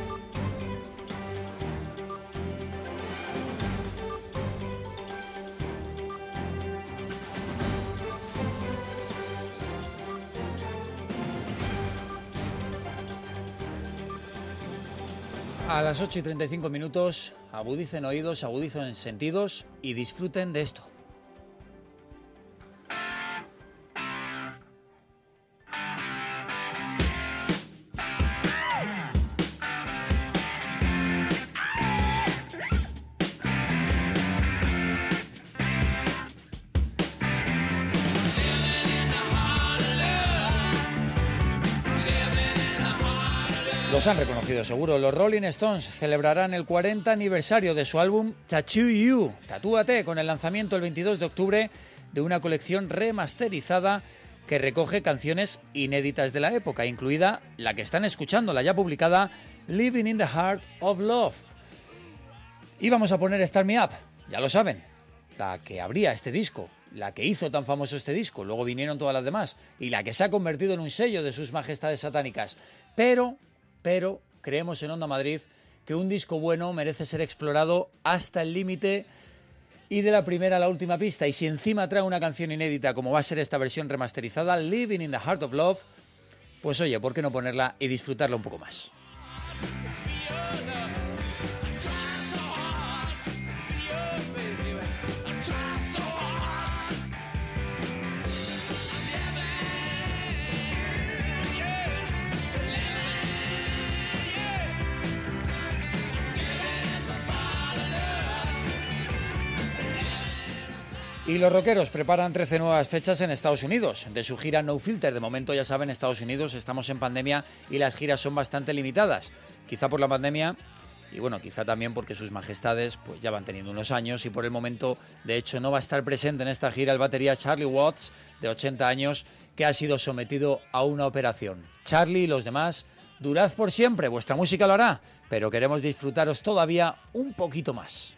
A las 8:35, agudicen oídos, agudicen sentidos y disfruten de esto. Los han reconocido seguro. Los Rolling Stones celebrarán el 40 aniversario de su álbum Tattoo You, Tatúate, con el lanzamiento el 22 de octubre de una colección remasterizada que recoge canciones inéditas de la época, incluida la que están escuchando, la ya publicada Living in the Heart of Love. Y vamos a poner Start Me Up, ya lo saben, la que abría este disco, la que hizo tan famoso este disco, luego vinieron todas las demás, y la que se ha convertido en un sello de sus majestades satánicas. Pero creemos en Onda Madrid que un disco bueno merece ser explorado hasta el límite y de la primera a la última pista. Y si encima trae una canción inédita como va a ser esta versión remasterizada, Living in the Heart of Love, pues oye, ¿por qué no ponerla y disfrutarla un poco más? Y los rockeros preparan 13 nuevas fechas en Estados Unidos, de su gira No Filter. De momento, ya saben, Estados Unidos estamos en pandemia y las giras son bastante limitadas. Quizá por la pandemia y quizá también porque sus majestades pues ya van teniendo unos años y por el momento, de hecho, no va a estar presente en esta gira el batería Charlie Watts, de 80 años, que ha sido sometido a una operación. Charlie y los demás, durad por siempre, vuestra música lo hará, pero queremos disfrutaros todavía un poquito más.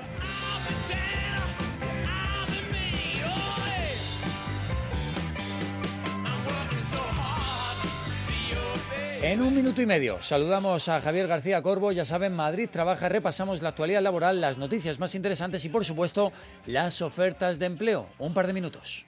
En 1 minuto y medio saludamos a Javier García Corbo. Ya saben, Madrid Trabaja, repasamos la actualidad laboral, las noticias más interesantes y, por supuesto, las ofertas de empleo. Un par de minutos.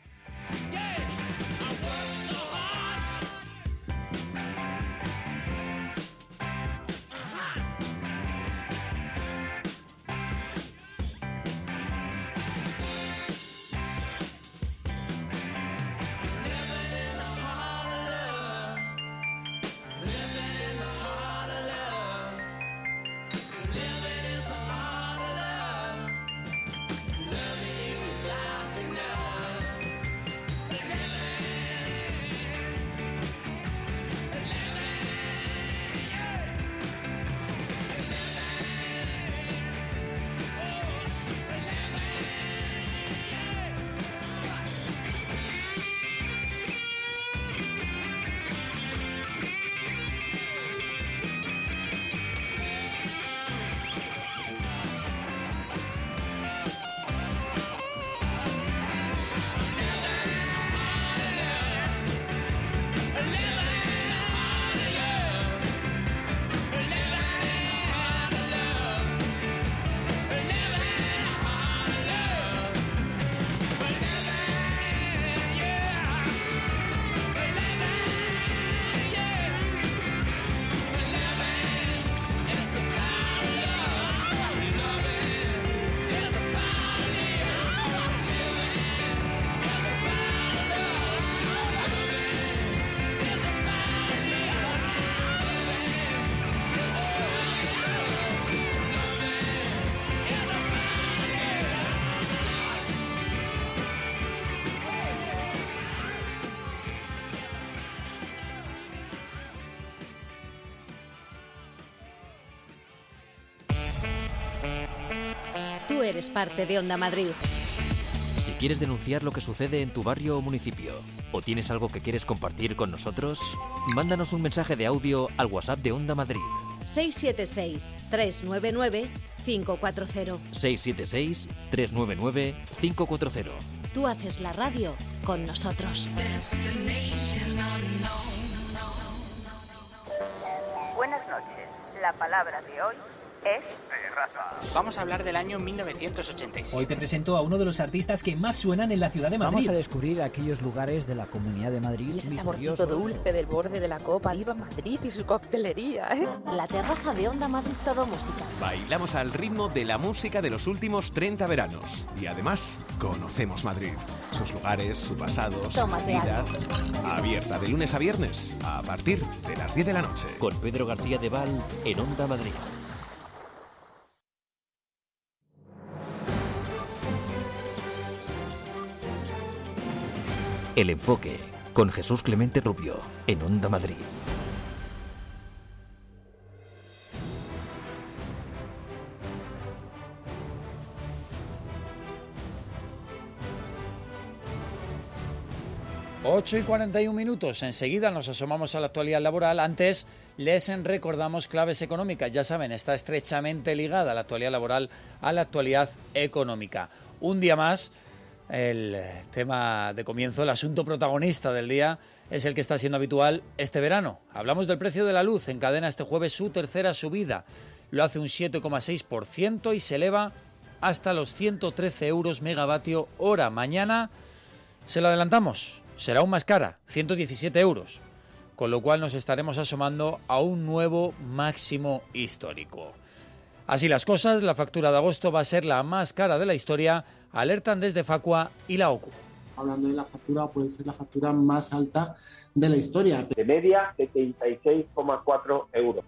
Tú eres parte de Onda Madrid. Si quieres denunciar lo que sucede en tu barrio o municipio, o tienes algo que quieres compartir con nosotros, mándanos un mensaje de audio al WhatsApp de Onda Madrid. 676-399-540. 676-399-540. Tú haces la radio con nosotros. Buenas noches. La palabra de hoy es terraza. Vamos a hablar del año 1986. Hoy te presento a uno de los artistas que más suenan en la ciudad de Madrid. Vamos a descubrir aquellos lugares de la Comunidad de Madrid. Y ese saborcito dulce del borde de la copa. ¡Viva Madrid y su coctelería! La terraza de Onda Madrid, todo música. Bailamos al ritmo de la música de los últimos 30 veranos. Y además, conocemos Madrid. Sus lugares, su pasado, sus vidas. Abierta de lunes a viernes, a partir de las 10 de la noche. Con Pedro García de Val en Onda Madrid. El enfoque, con Jesús Clemente Rubio, en Onda Madrid. Ocho y 41 minutos. Enseguida nos asomamos a la actualidad laboral. Antes les recordamos claves económicas. Ya saben, está estrechamente ligada la actualidad laboral a la actualidad económica. Un día más. El tema de comienzo, el asunto protagonista del día, es el que está siendo habitual este verano. Hablamos del precio de la luz. Encadena este jueves su tercera subida. Lo hace un 7,6% y se eleva hasta los 113 euros megavatio hora. Mañana, se lo adelantamos, será aún más cara, 117 euros. Con lo cual nos estaremos asomando a un nuevo máximo histórico. Así las cosas, la factura de agosto va a ser la más cara de la historia, alertan desde Facua y la OCU. Hablando de la factura, puede ser la factura más alta de la historia. De media, 76,4 euros.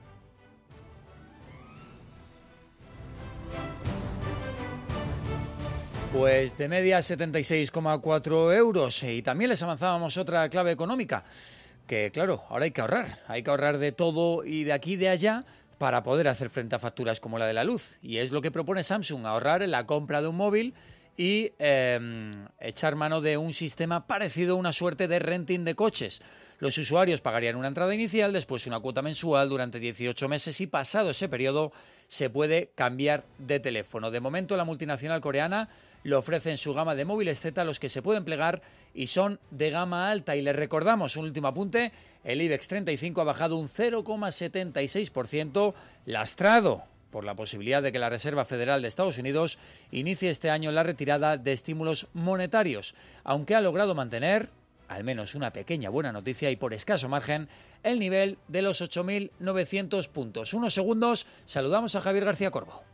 Pues de media 76,4 euros. Y también les avanzábamos otra clave económica, que claro, ahora hay que ahorrar de todo y de aquí y de allá, para poder hacer frente a facturas como la de la luz. Y es lo que propone Samsung, ahorrar en la compra de un móvil y echar mano de un sistema parecido a una suerte de renting de coches. Los usuarios pagarían una entrada inicial, después una cuota mensual durante 18 meses y pasado ese periodo se puede cambiar de teléfono. De momento la multinacional coreana lo ofrece en su gama de móviles Z, los que se pueden plegar y son de gama alta. Y les recordamos, un último apunte, el IBEX 35 ha bajado un 0,76%, lastrado por la posibilidad de que la Reserva Federal de Estados Unidos inicie este año la retirada de estímulos monetarios, aunque ha logrado mantener, al menos una pequeña buena noticia y por escaso margen, el nivel de los 8.900 puntos. Unos segundos, saludamos a Javier García Corbo.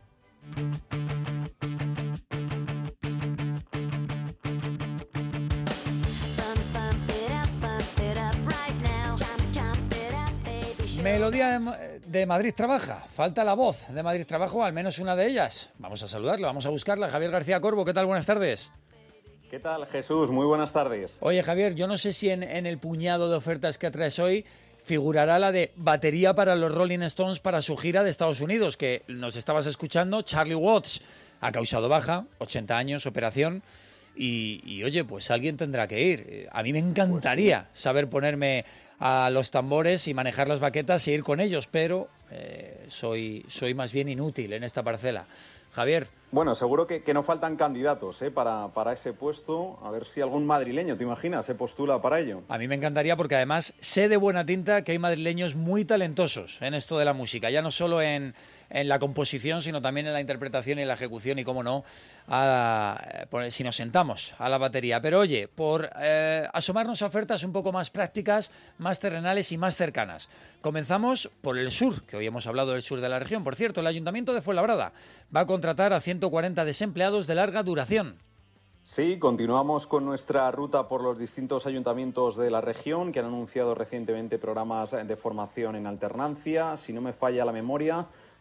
Melodía de Madrid Trabaja. Falta la voz de Madrid Trabaja, o al menos una de ellas. Vamos a saludarla, vamos a buscarla. Javier García Corbo, ¿qué tal? Buenas tardes. ¿Qué tal, Jesús? Muy buenas tardes. Oye, Javier, yo no sé si en el puñado de ofertas que traes hoy figurará la de batería para los Rolling Stones para su gira de Estados Unidos, que nos estabas escuchando. Charlie Watts ha causado baja, 80 años, operación. Y oye, pues alguien tendrá que ir. A mí me encantaría saber ponerme a los tambores y manejar las baquetas e ir con ellos, pero soy más bien inútil en esta parcela. Javier. Bueno, seguro que no faltan candidatos para ese puesto. A ver si algún madrileño, ¿te imaginas?, se postula para ello. A mí me encantaría, porque además sé de buena tinta que hay madrileños muy talentosos en esto de la música, ya no solo en la composición, sino también en la interpretación y en la ejecución y, cómo no, si nos sentamos a la batería. Pero oye, por asomarnos a ofertas un poco más prácticas, más terrenales y más cercanas. Comenzamos por el sur, que hoy hemos hablado del sur de la región. Por cierto, el Ayuntamiento de Fuenlabrada va a contratar a 140 desempleados de larga duración. Sí, continuamos con nuestra ruta por los distintos ayuntamientos de la región que han anunciado recientemente programas de formación en alternancia. Si no me falla la memoria,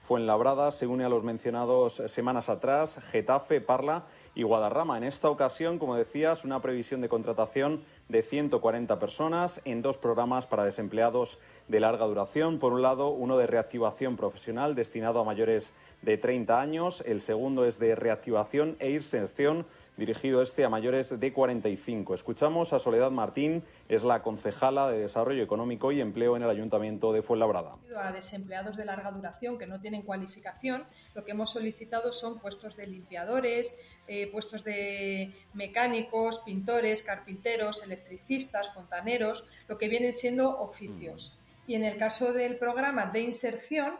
Fuenlabrada se une a los mencionados semanas atrás, Getafe, Parla y Guadarrama. En esta ocasión, como decías, una previsión de contratación de 140 personas en 2 programas para desempleados de larga duración. Por un lado, uno de reactivación profesional destinado a mayores de 30 años. El segundo es de reactivación e inserción, dirigido a mayores de 45. Escuchamos a Soledad Martín, es la concejala de Desarrollo Económico y Empleo en el Ayuntamiento de Fuenlabrada. A desempleados de larga duración que no tienen cualificación, lo que hemos solicitado son puestos de limpiadores, puestos de mecánicos, pintores, carpinteros, electricistas, fontaneros, lo que vienen siendo oficios. Y en el caso del programa de inserción,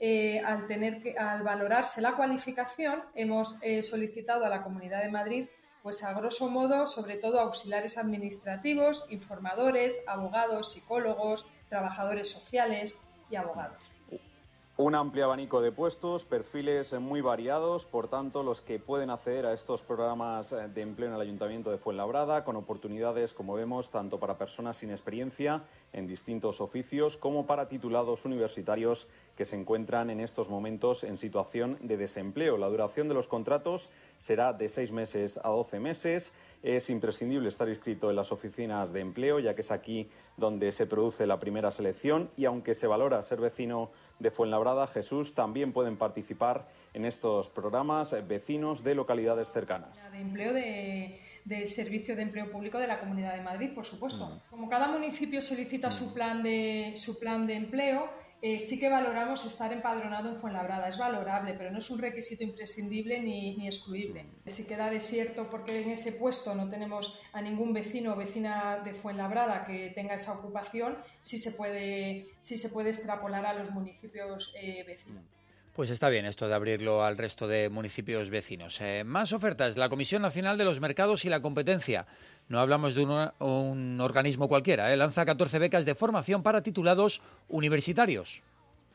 al valorarse la cualificación, hemos solicitado a la Comunidad de Madrid, pues a grosso modo, sobre todo auxiliares administrativos, informadores, abogados, psicólogos, trabajadores sociales y abogados. Un amplio abanico de puestos, perfiles muy variados, por tanto, los que pueden acceder a estos programas de empleo en el Ayuntamiento de Fuenlabrada, con oportunidades, como vemos, tanto para personas sin experiencia en distintos oficios, como para titulados universitarios que se encuentran en estos momentos en situación de desempleo. La duración de los contratos será de 6 meses a 12 meses. Es imprescindible estar inscrito en las oficinas de empleo, ya que es aquí donde se produce la primera selección, y aunque se valora ser vecino de Fuenlabrada, Jesús, también pueden participar en estos programas vecinos de localidades cercanas. De empleo del Servicio de Empleo Público de la Comunidad de Madrid, por supuesto. Como cada municipio solicita su plan de empleo, sí que valoramos estar empadronado en Fuenlabrada. Es valorable, pero no es un requisito imprescindible ni excluible. Si queda desierto porque en ese puesto no tenemos a ningún vecino o vecina de Fuenlabrada que tenga esa ocupación, sí se puede extrapolar a los municipios vecinos. Pues está bien esto de abrirlo al resto de municipios vecinos. Más ofertas. La Comisión Nacional de los Mercados y la Competencia. No hablamos de un organismo cualquiera. Lanza 14 becas de formación para titulados universitarios.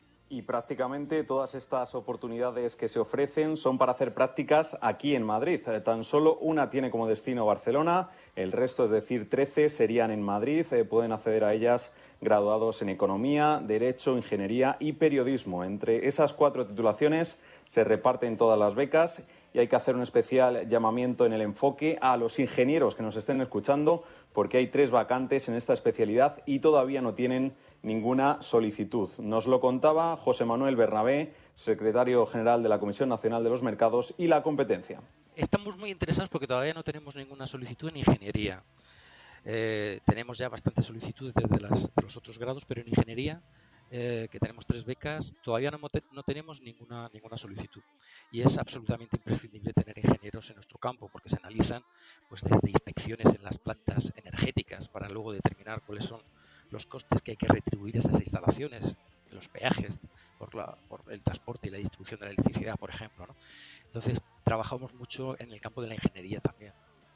Y prácticamente todas estas oportunidades que se ofrecen son para hacer prácticas aquí en Madrid. Tan solo una tiene como destino Barcelona, el resto, es decir, 13, serían en Madrid. Pueden acceder a ellas graduados en Economía, Derecho, Ingeniería y Periodismo. Entre esas 4 titulaciones se reparten todas las becas y hay que hacer un especial llamamiento en el enfoque a los ingenieros que nos estén escuchando, porque hay 3 vacantes en esta especialidad y todavía no tienen ninguna solicitud. Nos lo contaba José Manuel Bernabé, secretario general de la Comisión Nacional de los Mercados y la Competencia. Estamos muy interesados porque todavía no tenemos ninguna solicitud en ingeniería. Tenemos ya bastantes solicitudes de los otros grados, pero en ingeniería, que tenemos 3 becas, todavía no tenemos ninguna solicitud. Y es absolutamente imprescindible tener ingenieros en nuestro campo, porque se analizan pues desde inspecciones en las plantas energéticas para luego determinar cuáles son los costes que hay que retribuir a esas instalaciones, los peajes por el transporte y la distribución de la electricidad, por ejemplo, ¿no? Entonces, trabajamos mucho en el campo de la ingeniería también.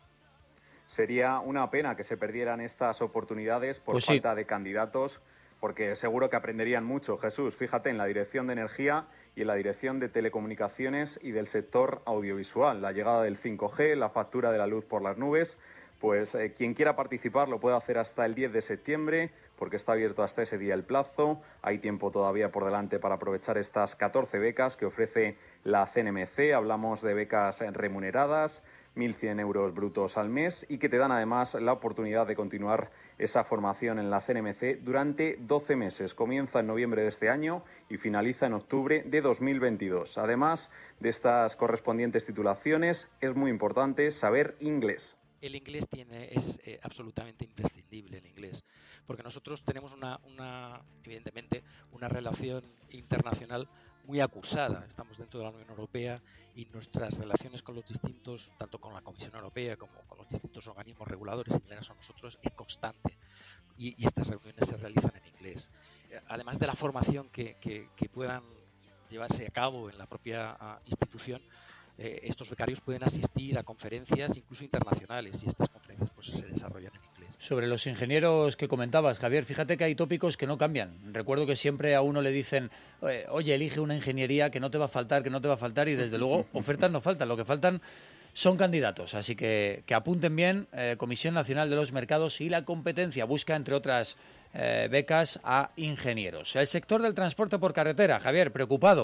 Sería una pena que se perdieran estas oportunidades por falta de candidatos, porque seguro que aprenderían mucho. Jesús, fíjate, en la Dirección de Energía y en la Dirección de Telecomunicaciones y del sector audiovisual, la llegada del 5G, la factura de la luz por las nubes. Pues quien quiera participar lo puede hacer hasta el 10 de septiembre, porque está abierto hasta ese día el plazo. Hay tiempo todavía por delante para aprovechar estas 14 becas que ofrece la CNMC. Hablamos de becas remuneradas, 1.100 euros brutos al mes, y que te dan además la oportunidad de continuar esa formación en la CNMC durante 12 meses. Comienza en noviembre de este año y finaliza en octubre de 2022. Además de estas correspondientes titulaciones, es muy importante saber inglés. El inglés es absolutamente imprescindible, el inglés, porque nosotros tenemos evidentemente una relación internacional muy acusada. Estamos dentro de la Unión Europea y nuestras relaciones con los distintos, tanto con la Comisión Europea como con los distintos organismos reguladores similares a nosotros, es constante. Y estas reuniones se realizan en inglés. Además de la formación que puedan llevarse a cabo en la propia institución, estos becarios pueden asistir a conferencias incluso internacionales, y estas conferencias pues se desarrollan en inglés. Sobre los ingenieros que comentabas, Javier, fíjate que hay tópicos que no cambian. Recuerdo que siempre a uno le dicen, oye, elige una ingeniería que no te va a faltar, y desde luego ofertas no faltan, lo que faltan son candidatos. Así que apunten bien, Comisión Nacional de los Mercados y la Competencia busca, entre otras becas, a ingenieros. El sector del transporte por carretera, Javier, preocupado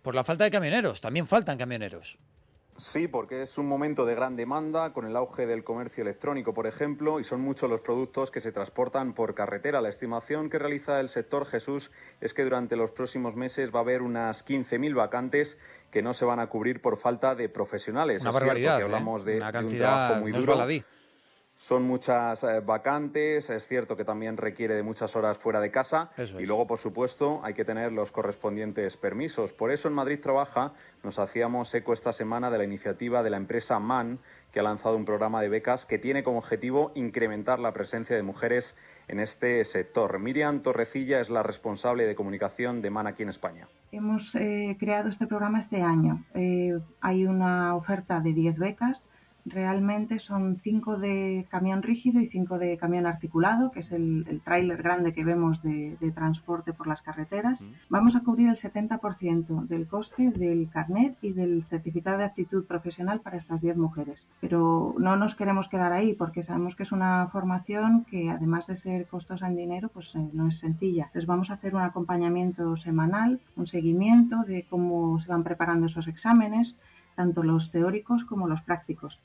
por la falta de camioneros. También faltan camioneros. Sí, porque es un momento de gran demanda con el auge del comercio electrónico, por ejemplo, y son muchos los productos que se transportan por carretera. La estimación que realiza el sector, Jesús, es que durante los próximos meses va a haber unas 15.000 vacantes que no se van a cubrir por falta de profesionales. Una barbaridad, que hablamos de una cantidad un trabajo muy duro. Baladí. Son muchas vacantes, es cierto que también requiere de muchas horas fuera de casa y luego, por supuesto, hay que tener los correspondientes permisos. Por eso en Madrid Trabaja nos hacíamos eco esta semana de la iniciativa de la empresa MAN, que ha lanzado un programa de becas que tiene como objetivo incrementar la presencia de mujeres en este sector. Miriam Torrecilla es la responsable de comunicación de MAN aquí en España. Hemos creado este programa este año. Hay una oferta de 10 becas. Realmente son 5 de camión rígido y 5 de camión articulado, que es el tráiler grande que vemos de transporte por las carreteras. Vamos a cubrir el 70% del coste del carnet y del certificado de aptitud profesional para estas 10 mujeres. Pero no nos queremos quedar ahí porque sabemos que es una formación que, además de ser costosa en dinero, pues no es sencilla. Les vamos a hacer un acompañamiento semanal, un seguimiento de cómo se van preparando esos exámenes, tanto los teóricos como los prácticos.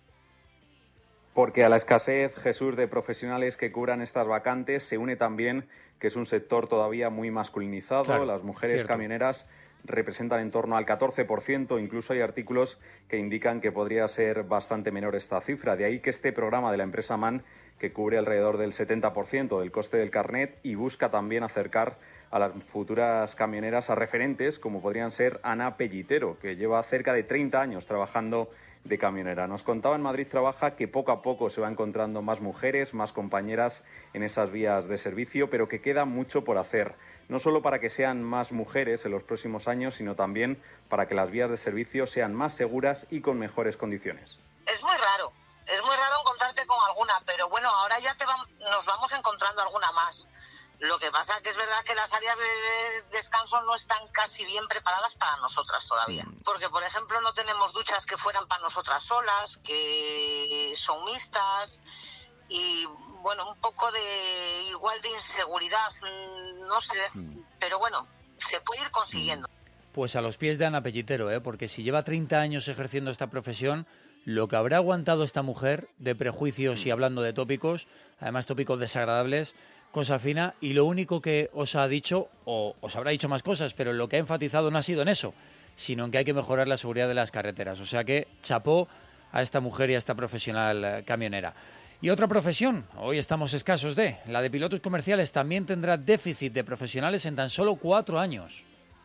Porque a la escasez, Jesús, de profesionales que cubran estas vacantes se une también que es un sector todavía muy masculinizado. Claro, las mujeres camioneras representan en torno al 14%, incluso hay artículos que indican que podría ser bastante menor esta cifra. De ahí que este programa de la empresa MAN, que cubre alrededor del 70% del coste del carnet y busca también acercar a las futuras camioneras a referentes como podrían ser Ana Pellitero, que lleva cerca de 30 años trabajando de camionera. Nos contaba en Madrid Trabaja que poco a poco se va encontrando más mujeres, más compañeras en esas vías de servicio, pero que queda mucho por hacer. No solo para que sean más mujeres en los próximos años, sino también para que las vías de servicio sean más seguras y con mejores condiciones. Es muy raro encontrarte con alguna, pero bueno, ahora ya nos vamos encontrando alguna más. Lo que pasa que es verdad que las áreas de descanso no están casi bien preparadas para nosotras todavía. Porque, por ejemplo, no tenemos duchas que fueran para nosotras solas, que son mixtas y, bueno, un poco de igual de inseguridad, no sé, pero bueno, se puede ir consiguiendo. Pues a los pies de Ana Pellitero, porque si lleva 30 años ejerciendo esta profesión, lo que habrá aguantado esta mujer de prejuicios y hablando de tópicos, además tópicos desagradables, cosa fina, y lo único que os ha dicho, o os habrá dicho más cosas, pero lo que ha enfatizado no ha sido en eso, sino en que hay que mejorar la seguridad de las carreteras. O sea que chapó a esta mujer y a esta profesional camionera. Y otra profesión, hoy estamos escasos la de pilotos comerciales, también tendrá déficit de profesionales en tan solo 4 años.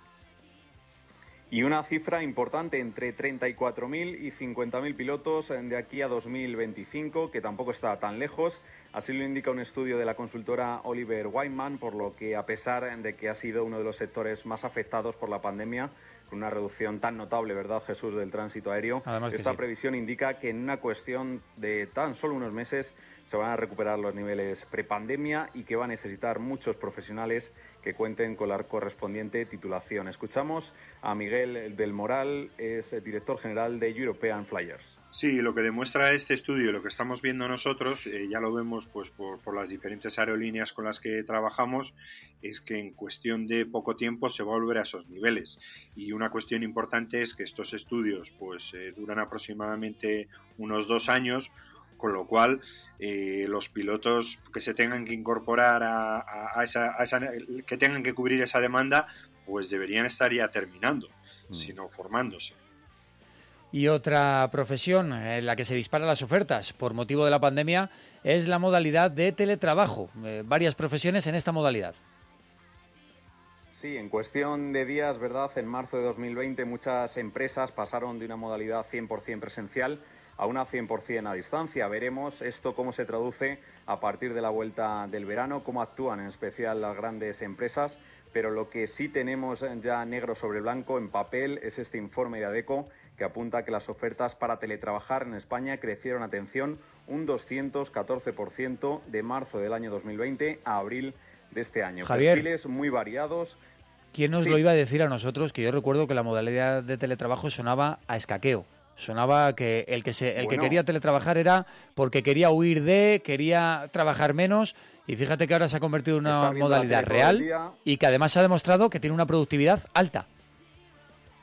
Y una cifra importante, entre 34.000 y 50.000 pilotos de aquí a 2025, que tampoco está tan lejos. Así lo indica un estudio de la consultora Oliver Wyman, por lo que a pesar de que ha sido uno de los sectores más afectados por la pandemia, con una reducción tan notable, ¿verdad, Jesús?, del tránsito aéreo, esta previsión indica que en una cuestión de tan solo unos meses se van a recuperar los niveles prepandemia y que va a necesitar muchos profesionales que cuenten con la correspondiente titulación. Escuchamos a Miguel del Moral, es director general de European Flyers. Sí, lo que demuestra este estudio, lo que estamos viendo nosotros, ya lo vemos pues por las diferentes aerolíneas con las que trabajamos, es que en cuestión de poco tiempo se va a volver a esos niveles. Y una cuestión importante es que estos estudios pues duran aproximadamente unos 2 años, con lo cual los pilotos que se tengan que incorporar que tengan que cubrir esa demanda, pues deberían estar ya terminando, sino formándose. Y otra profesión en la que se disparan las ofertas por motivo de la pandemia es la modalidad de teletrabajo. Varias profesiones en esta modalidad. Sí, en cuestión de días, ¿verdad? En marzo de 2020 muchas empresas pasaron de una modalidad 100% presencial a una 100% a distancia. Veremos esto cómo se traduce a partir de la vuelta del verano, cómo actúan en especial las grandes empresas. Pero lo que sí tenemos ya negro sobre blanco en papel es este informe de ADECO que apunta que las ofertas para teletrabajar en España crecieron, atención, un 214% de marzo del año 2020 a abril de este año. Javier, perfiles muy variados. ¿Quién nos lo iba a decir a nosotros? Que yo recuerdo que la modalidad de teletrabajo sonaba a escaqueo. Sonaba que el que quería teletrabajar era porque quería quería trabajar menos, y fíjate que ahora se ha convertido en una modalidad real y que además se ha demostrado que tiene una productividad alta.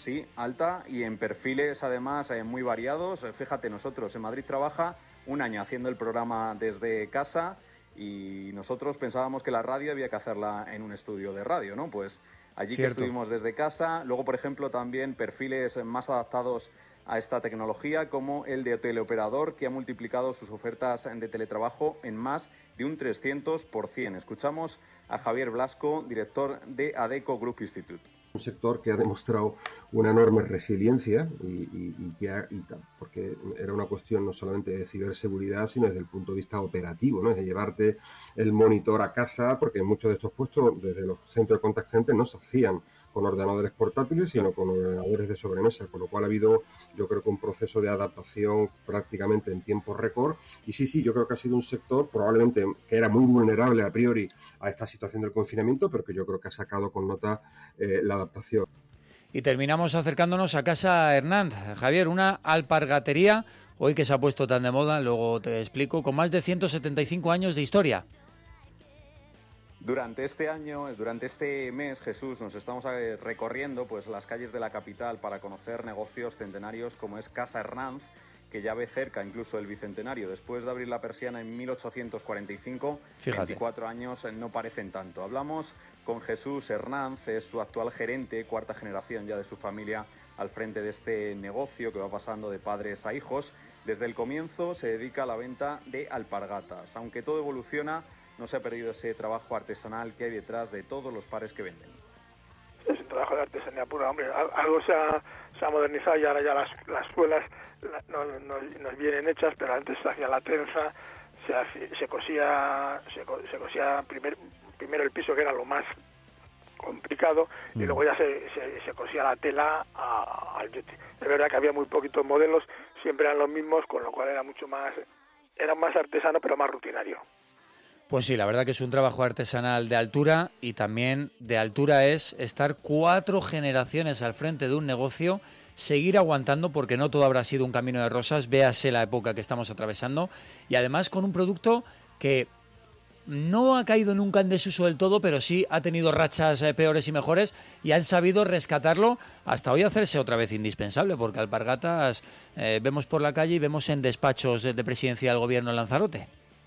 Sí, alta y en perfiles además muy variados. Fíjate, nosotros en Madrid Trabaja un año haciendo el programa desde casa y nosotros pensábamos que la radio había que hacerla en un estudio de radio, ¿no? Pues allí que estuvimos desde casa. Luego, por ejemplo, también perfiles más adaptados a esta tecnología, como el de teleoperador, que ha multiplicado sus ofertas de teletrabajo en más de un 300%. Escuchamos a Javier Blasco, director de ADECO Group Institute. Un sector que ha demostrado una enorme resiliencia porque era una cuestión no solamente de ciberseguridad, sino desde el punto de vista operativo, ¿no? Es de llevarte el monitor a casa, porque muchos de estos puestos desde los centros de contact center no se hacían con ordenadores portátiles, sino con ordenadores de sobremesa, con lo cual ha habido, yo creo que un proceso de adaptación prácticamente en tiempo récord. Y sí, yo creo que ha sido un sector probablemente que era muy vulnerable a priori a esta situación del confinamiento, pero que yo creo que ha sacado con nota la adaptación. Y terminamos acercándonos a Casa Hernández. Javier, una alpargatería, hoy que se ha puesto tan de moda, luego te explico, con más de 175 años de historia. Durante este mes, Jesús, nos estamos recorriendo pues las calles de la capital para conocer negocios centenarios como es Casa Hernández, que ya ve cerca incluso el bicentenario. Después de abrir la persiana en 1845, Fíjate. 24 años no parecen tanto. Hablamos con Jesús Hernández, es su actual gerente, cuarta generación ya de su familia al frente de este negocio que va pasando de padres a hijos. Desde el comienzo se dedica a la venta de alpargatas. Aunque todo evoluciona, no se ha perdido ese trabajo artesanal que hay detrás de todos los pares que venden. Es un trabajo de artesanía pura, hombre. Algo se ha modernizado y ahora ya las suelas nos vienen hechas, pero antes se hacía la trenza, se cosía primero el piso, que era lo más complicado, y luego ya se cosía la tela al yute. Es verdad que había muy poquitos modelos, siempre eran los mismos, con lo cual era más artesano, pero más rutinario. Pues sí, la verdad que es un trabajo artesanal de altura, y también de altura es estar 4 generaciones al frente de un negocio, seguir aguantando, porque no todo habrá sido un camino de rosas, véase la época que estamos atravesando, y además con un producto que no ha caído nunca en desuso del todo, pero sí ha tenido rachas peores y mejores, y han sabido rescatarlo hasta hoy hacerse otra vez indispensable, porque alpargatas vemos por la calle y vemos en despachos de presidencia del gobierno en Lanzarote.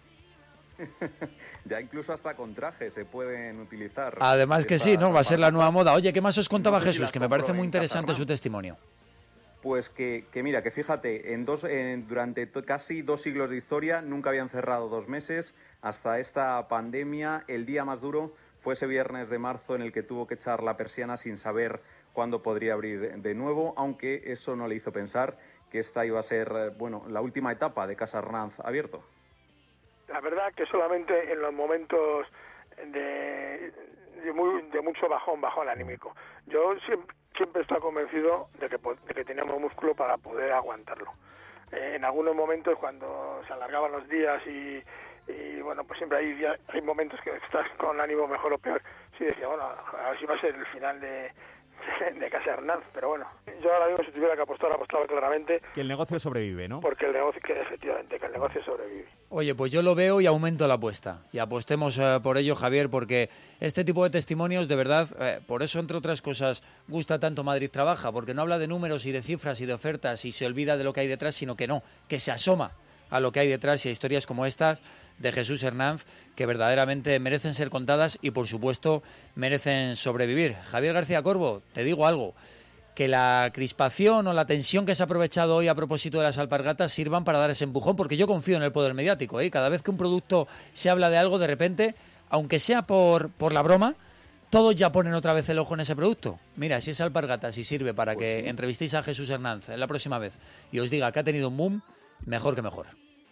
Ya incluso hasta con trajes se pueden utilizar. Además que sí, ¿no? Va a ser la nueva moda. Oye, ¿qué más os contaba Jesús? Que me parece muy interesante su testimonio. Pues que mira, que fíjate, durante casi 2 siglos de historia nunca habían cerrado 2 meses. Hasta esta pandemia, el día más duro fue ese viernes de marzo en el que tuvo que echar la persiana sin saber cuándo podría abrir de nuevo, aunque eso no le hizo pensar que esta iba a ser, la última etapa de Casa Hernández abierto. La verdad que solamente en los momentos de mucho bajón anímico. Yo siempre estoy convencido de que teníamos músculo para poder aguantarlo. En algunos momentos, cuando se alargaban los días y pues siempre hay momentos que estás con ánimo mejor o peor. Sí, decía, a ver si va a ser el final de Casa Hernández, pero bueno, yo ahora mismo si tuviera que apostaba claramente que el negocio sobrevive, ¿no? Porque el negocio sobrevive. Oye, pues yo lo veo y aumento la apuesta, y apostemos por ello, Javier, porque este tipo de testimonios, de verdad, por eso, entre otras cosas, gusta tanto Madrid Trabaja, porque no habla de números y de cifras y de ofertas y se olvida de lo que hay detrás, sino que se asoma a lo que hay detrás, y a historias como estas de Jesús Hernández que verdaderamente merecen ser contadas y, por supuesto, merecen sobrevivir. Javier García Corbo, te digo algo, que la crispación o la tensión que se ha aprovechado hoy a propósito de las alpargatas sirvan para dar ese empujón, porque yo confío en el poder mediático, ¿eh? Cada vez que un producto se habla de algo, de repente, aunque sea por la broma, todos ya ponen otra vez el ojo en ese producto. Mira, si esa alpargata si sirve para que entrevistéis a Jesús Hernández la próxima vez y os diga que ha tenido un boom, mejor que mejor.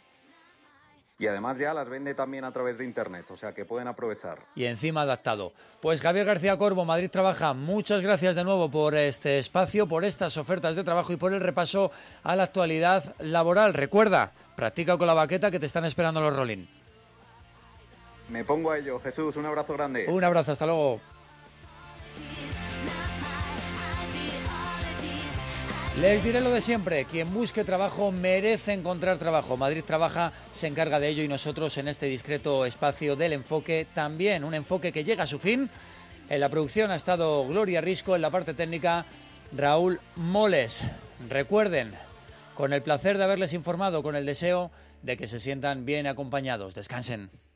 Y además ya las vende también a través de Internet, o sea que pueden aprovechar. Y encima adaptado. Pues Javier García Corbo, Madrid Trabaja, muchas gracias de nuevo por este espacio, por estas ofertas de trabajo y por el repaso a la actualidad laboral. Recuerda, practica con la baqueta que te están esperando los Rolling. Me pongo a ello, Jesús, un abrazo grande. Un abrazo, hasta luego. Les diré lo de siempre, quien busque trabajo merece encontrar trabajo. Madrid Trabaja se encarga de ello y nosotros en este discreto espacio del enfoque también. Un enfoque que llega a su fin. En la producción ha estado Gloria Risco, en la parte técnica Raúl Moles. Recuerden, con el placer de haberles informado, con el deseo de que se sientan bien acompañados. Descansen.